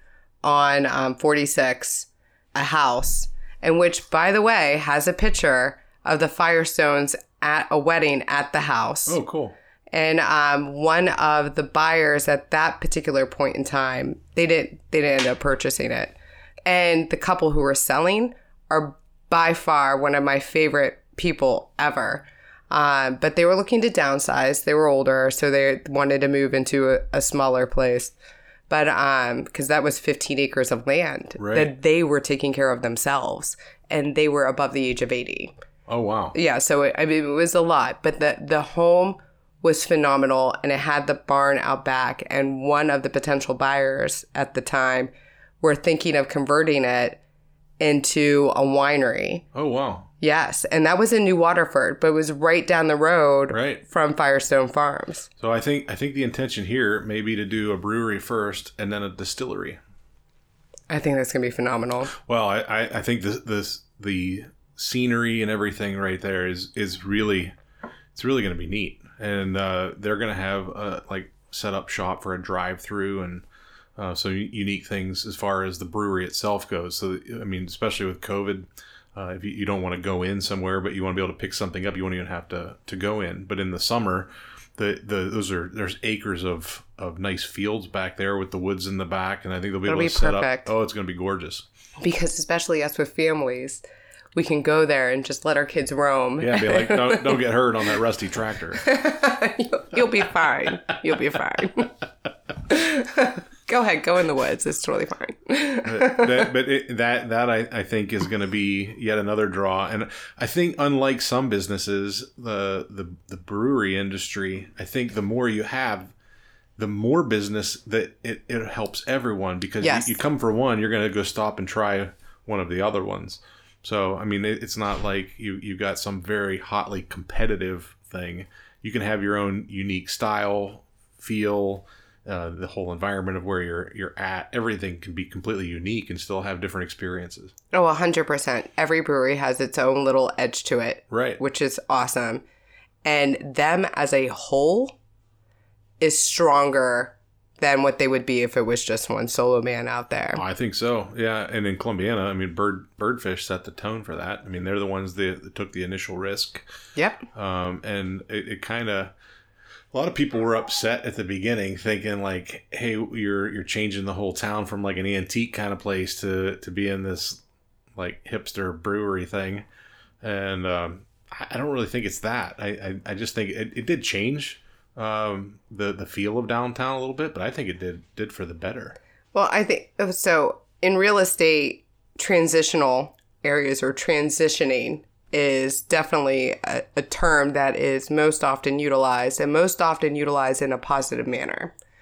on 46 a house, in which, by the way, has a picture of the Firestones at a wedding at the house. Oh, cool. And one of the buyers at that particular point in time, they didn't end up purchasing it. And the couple who were selling are by far one of my favorite people ever. But they were looking to downsize. They were older, so they wanted to move into a smaller place. But because that was 15 acres of land that they were taking care of themselves, and they were above the age of 80. Oh, wow. Yeah, so it was a lot. But the home was phenomenal, and it had the barn out back. And one of the potential buyers at the time were thinking of converting it into a winery. Oh, wow. Yes, and that was in New Waterford, but it was right down the road from Firestone Farms. So I think the intention here may be to do a brewery first and then a distillery. I think that's going to be phenomenal. Well, I think the scenery and everything right there is really, it's really going to be neat. And they're going to have set up shop for a drive-through and so unique things as far as the brewery itself goes. So, I mean, especially with COVID, if you don't want to go in somewhere, but you want to be able to pick something up, you won't even have to go in. But in the summer, there's acres of nice fields back there with the woods in the back, and I think they'll be able to set up. Oh, it's going to be gorgeous. Because especially us with families, we can go there and just let our kids roam. Yeah, be like, don't get hurt on that rusty tractor. You'll be fine. You'll be fine. Go ahead, go in the woods. It's totally fine. I think is going to be yet another draw, and I think unlike some businesses, the brewery industry, I think the more you have, the more business that it helps everyone, because you come for one, you're going to go stop and try one of the other ones. So I mean, it's not like you got some very hotly competitive thing. You can have your own unique style, feel. The whole environment of where you're at, everything can be completely unique and still have different experiences. Oh, 100%. Every brewery has its own little edge to it. Right. Which is awesome. And them as a whole is stronger than what they would be if it was just one solo man out there. Oh, I think so. Yeah. And in Columbiana, I mean, Birdfish set the tone for that. I mean, they're the ones that took the initial risk. Yep. And it kind of... A lot of people were upset at the beginning, thinking like, "Hey, you're changing the whole town from like an antique kind of place to being this like hipster brewery thing," and I don't really think it's that. I just think it did change the feel of downtown a little bit, but I think it did for the better. Well, I think so. In real estate, transitional areas or transitioning is definitely a term that is most often utilized, and most often utilized in a positive manner.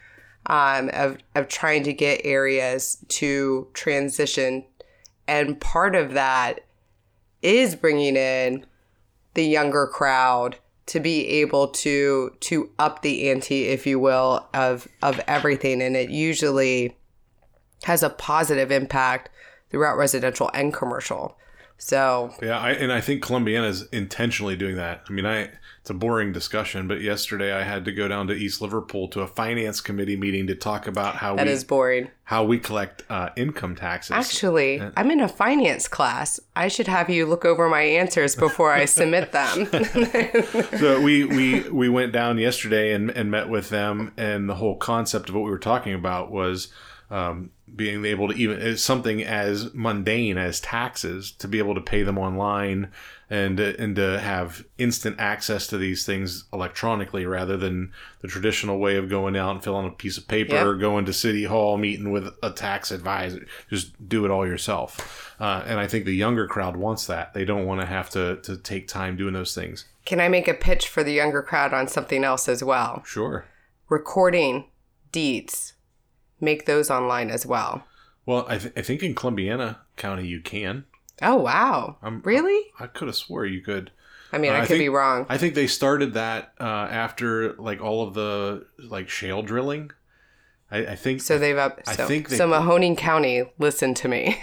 of trying to get areas to transition. And part of that is bringing in the younger crowd to be able to up the ante, if you will, of everything. And it usually has a positive impact throughout residential and commercial. So yeah, I think Columbiana is intentionally doing that. I mean, it's a boring discussion, but yesterday I had to go down to East Liverpool to a finance committee meeting to talk about is boring. How we collect income taxes. Actually, I'm in a finance class. I should have you look over my answers before I submit them. So we went down yesterday and met with them, and the whole concept of what we were talking about was being able to even something as mundane as taxes, to be able to pay them online and to have instant access to these things electronically rather than the traditional way of going out and filling out a piece of paper or going to City Hall, meeting with a tax advisor. Just do it all yourself. And I think the younger crowd wants that. They don't want to have to take time doing those things. Can I make a pitch for the younger crowd on something else as well? Sure. Recording deeds. Make those online as well. Well, I think in Columbiana County you can. Oh, wow. Really? I could have swore you could. I mean, I could be wrong. I think they started that after like all of the like shale drilling. I think so. So Mahoning County, listen to me.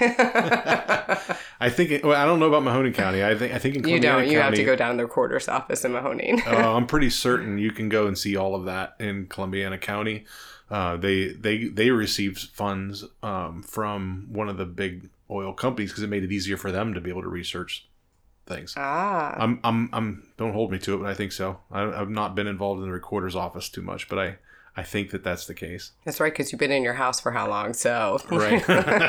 I think. I don't know about Mahoning County. I think in Columbiana County, you have to go down to the recorder's office in Mahoning. I'm pretty certain you can go and see all of that in Columbiana County. They received funds from one of the big oil companies because it made it easier for them to be able to research things. I'm don't hold me to it, but I think so. I've not been involved in the recorder's office too much, but I think that's the case. That's right, because you've been in your house for how long? So right.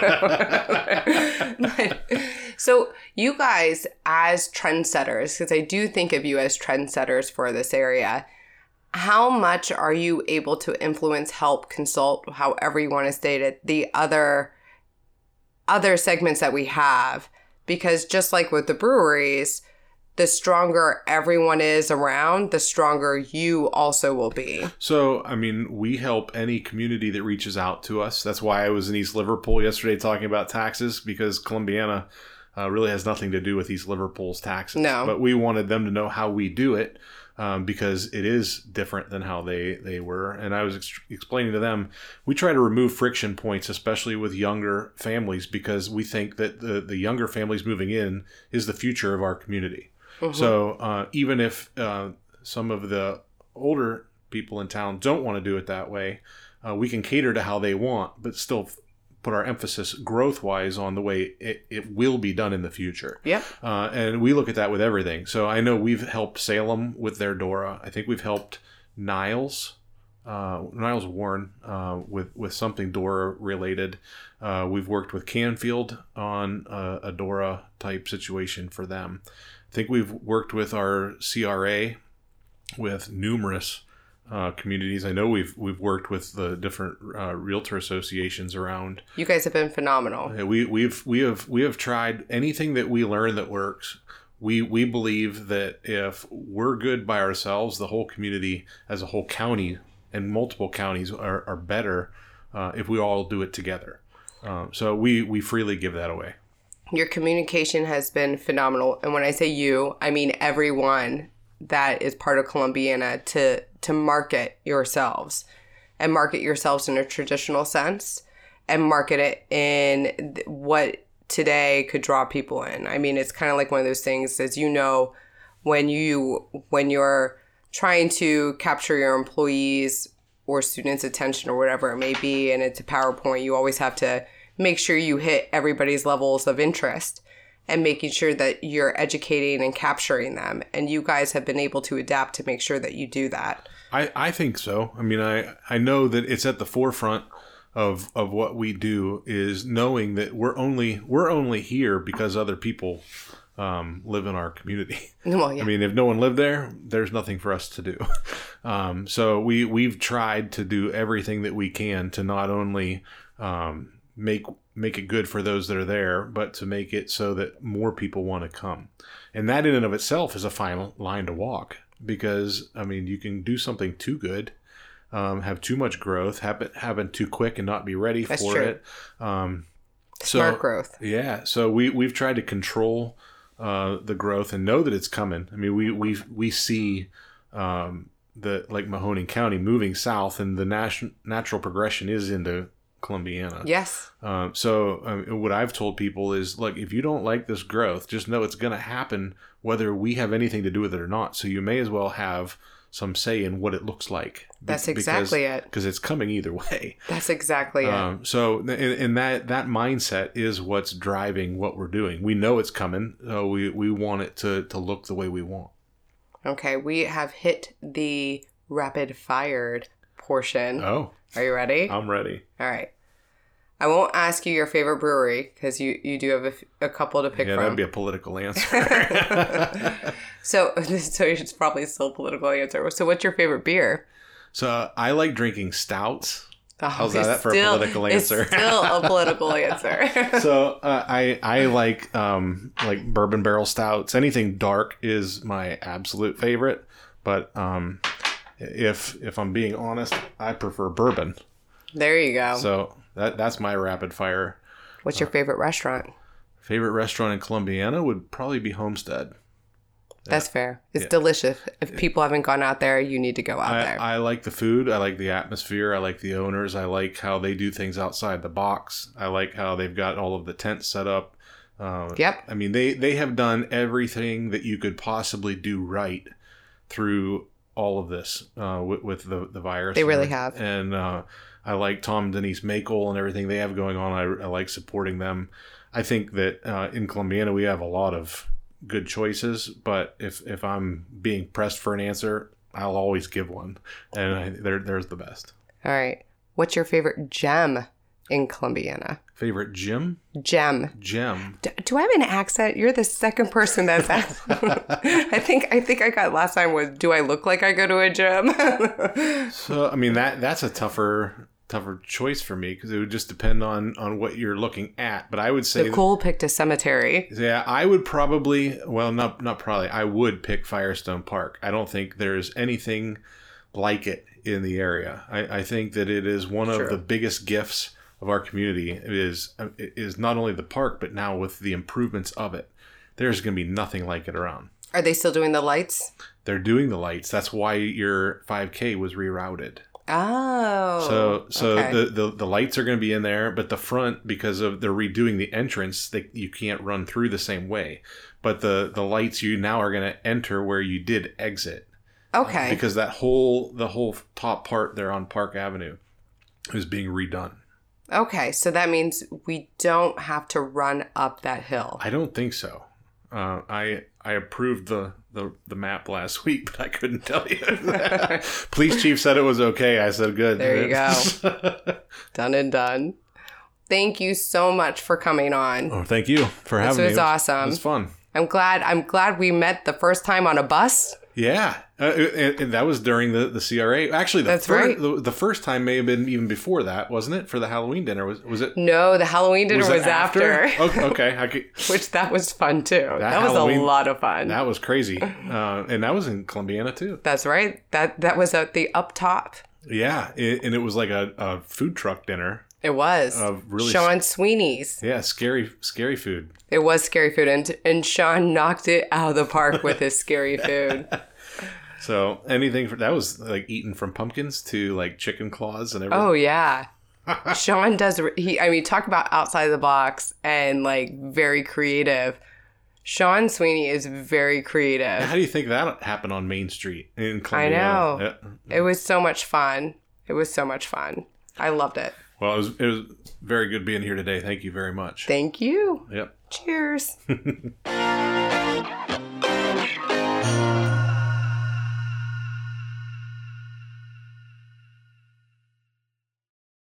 So you guys as trendsetters, because I do think of you as trendsetters for this area. How much are you able to influence, help, consult, however you want to state it, the other segments that we have? Because just like with the breweries, the stronger everyone is around, the stronger you also will be. So, I mean, we help any community that reaches out to us. That's why I was in East Liverpool yesterday talking about taxes, because Columbiana really has nothing to do with East Liverpool's taxes. No. But we wanted them to know how we do it. Because it is different than how they were. And I was explaining to them, we try to remove friction points, especially with younger families, because we think that the younger families moving in is the future of our community. Mm-hmm. So even if some of the older people in town don't want to do it that way, we can cater to how they want, but still put our emphasis growth-wise on the way it will be done in the future. Yep. And we look at that with everything. So I know we've helped Salem with their DORA. I think we've helped Niles Warren with something DORA related. We've worked with Canfield on a DORA type situation for them. I think we've worked with our CRA with numerous communities. I know we've worked with the different realtor associations around. You guys have been phenomenal. We have tried anything that we learn that works. We believe that if we're good by ourselves, the whole community as a whole county and multiple counties are better if we all do it together. So we freely give that away. Your communication has been phenomenal, and when I say you, I mean everyone that is part of Columbiana to market yourselves and market yourselves in a traditional sense and market it in what today could draw people in. I mean, it's kind of like one of those things, as you know, when you're trying to capture your employees or students' attention or whatever it may be, and it's a PowerPoint, you always have to make sure you hit everybody's levels of interest and making sure that you're educating and capturing them. And you guys have been able to adapt to make sure that you do that. I think so. I mean, I know that it's at the forefront of what we do, is knowing that we're only here because other people live in our community. Well, yeah. I mean, if no one lived there, there's nothing for us to do. So we've tried to do everything that we can to not only make it good for those that are there, but to make it so that more people want to come. And that in and of itself is a fine line to walk, because, I mean, you can do something too good have too much growth, happen too quick and not be ready That's for true. it. Smart growth. Yeah. So we've tried to control the growth and know that it's coming. I mean, we see the like Mahoning County moving south, and the natural progression is into Columbiana. Yes. So what I've told people is, look, if you don't like this growth, just know it's going to happen whether we have anything to do with it or not. So you may as well have some say in what it looks like. That's exactly it. Because it's coming either way. That's exactly it. So and that mindset is what's driving what we're doing. We know it's coming, so we want it to look the way we want. Okay, we have hit the rapid fired portion. Oh. Are you ready? I'm ready. All right. I won't ask you your favorite brewery because you do have a couple to pick Yeah, from. that'd be a political answer. So it's probably still a political answer. So what's your favorite beer? So I like drinking stouts. Oh, How's that for a political answer? It's still a political answer. So I like bourbon barrel stouts. Anything dark is my absolute favorite. But if I'm being honest, I prefer bourbon. There you go. So that's my rapid fire. What's your favorite restaurant? Favorite restaurant in Columbiana would probably be Homestead. That's fair. It's delicious. If people haven't gone out there, you need to go out there. I like the food. I like the atmosphere. I like the owners. I like how they do things outside the box. I like how they've got all of the tents set up. Yep. I mean, they have done everything that you could possibly do right through all of this with the virus. They really have. And I like Tom and Denise Makel and everything they have going on. I like supporting them. I think that in Columbiana we have a lot of good choices, but if I'm being pressed for an answer, I'll always give one, and there's the best. All right. What's your favorite gem in Columbiana? Favorite gym? Gem. Do I have an accent? You're the second person that's asked. I think I got last time was, do I look like I go to a gym? So I mean that's a tougher choice for me because it would just depend on what you're looking at. But I would say Nicole picked a cemetery. Yeah, I would probably, well, not probably, I would pick Firestone Park. I don't think there's anything like it in the area. I think that it is one of the biggest gifts of our community. It is not only the park, but now with the improvements of it, there's going to be nothing like it around. Are they still doing the lights? They're doing the lights. That's why your 5K was rerouted. Oh. So okay. the lights are going to be in there, but the front, because of they're redoing the entrance, you can't run through the same way. But the lights you now are going to enter where you did exit. Okay. Because the whole top part there on Park Avenue is being redone. Okay, so that means we don't have to run up that hill. I don't think so. I approved the map last week, but I couldn't tell you. Police chief said it was okay. I said good. There you go. Done and done. Thank you so much for coming on. Oh, thank you for having me. This was awesome. It was fun. I'm glad we met the first time on a bus. Yeah, and that was during the CRA. Actually, the first time may have been even before that, wasn't it? For the Halloween dinner, was it? No, the Halloween dinner was after. Okay. Which that was fun too. That was a lot of fun. That was crazy, and that was in Columbiana too. That's right. That was at the up top. Yeah, and it was like a food truck dinner. It was really Sean Sweeney's. Yeah, scary food. It was scary food, and Sean knocked it out of the park with his scary food. So anything that was like eating from pumpkins to like chicken claws and everything. Oh yeah, Sean does. Talk about outside the box and like very creative. Sean Sweeney is very creative. How do you think that happened on Main Street in Columbiana? I know. Yeah. It was so much fun. I loved it. Well, it was very good being here today. Thank you very much. Thank you. Yep. Cheers.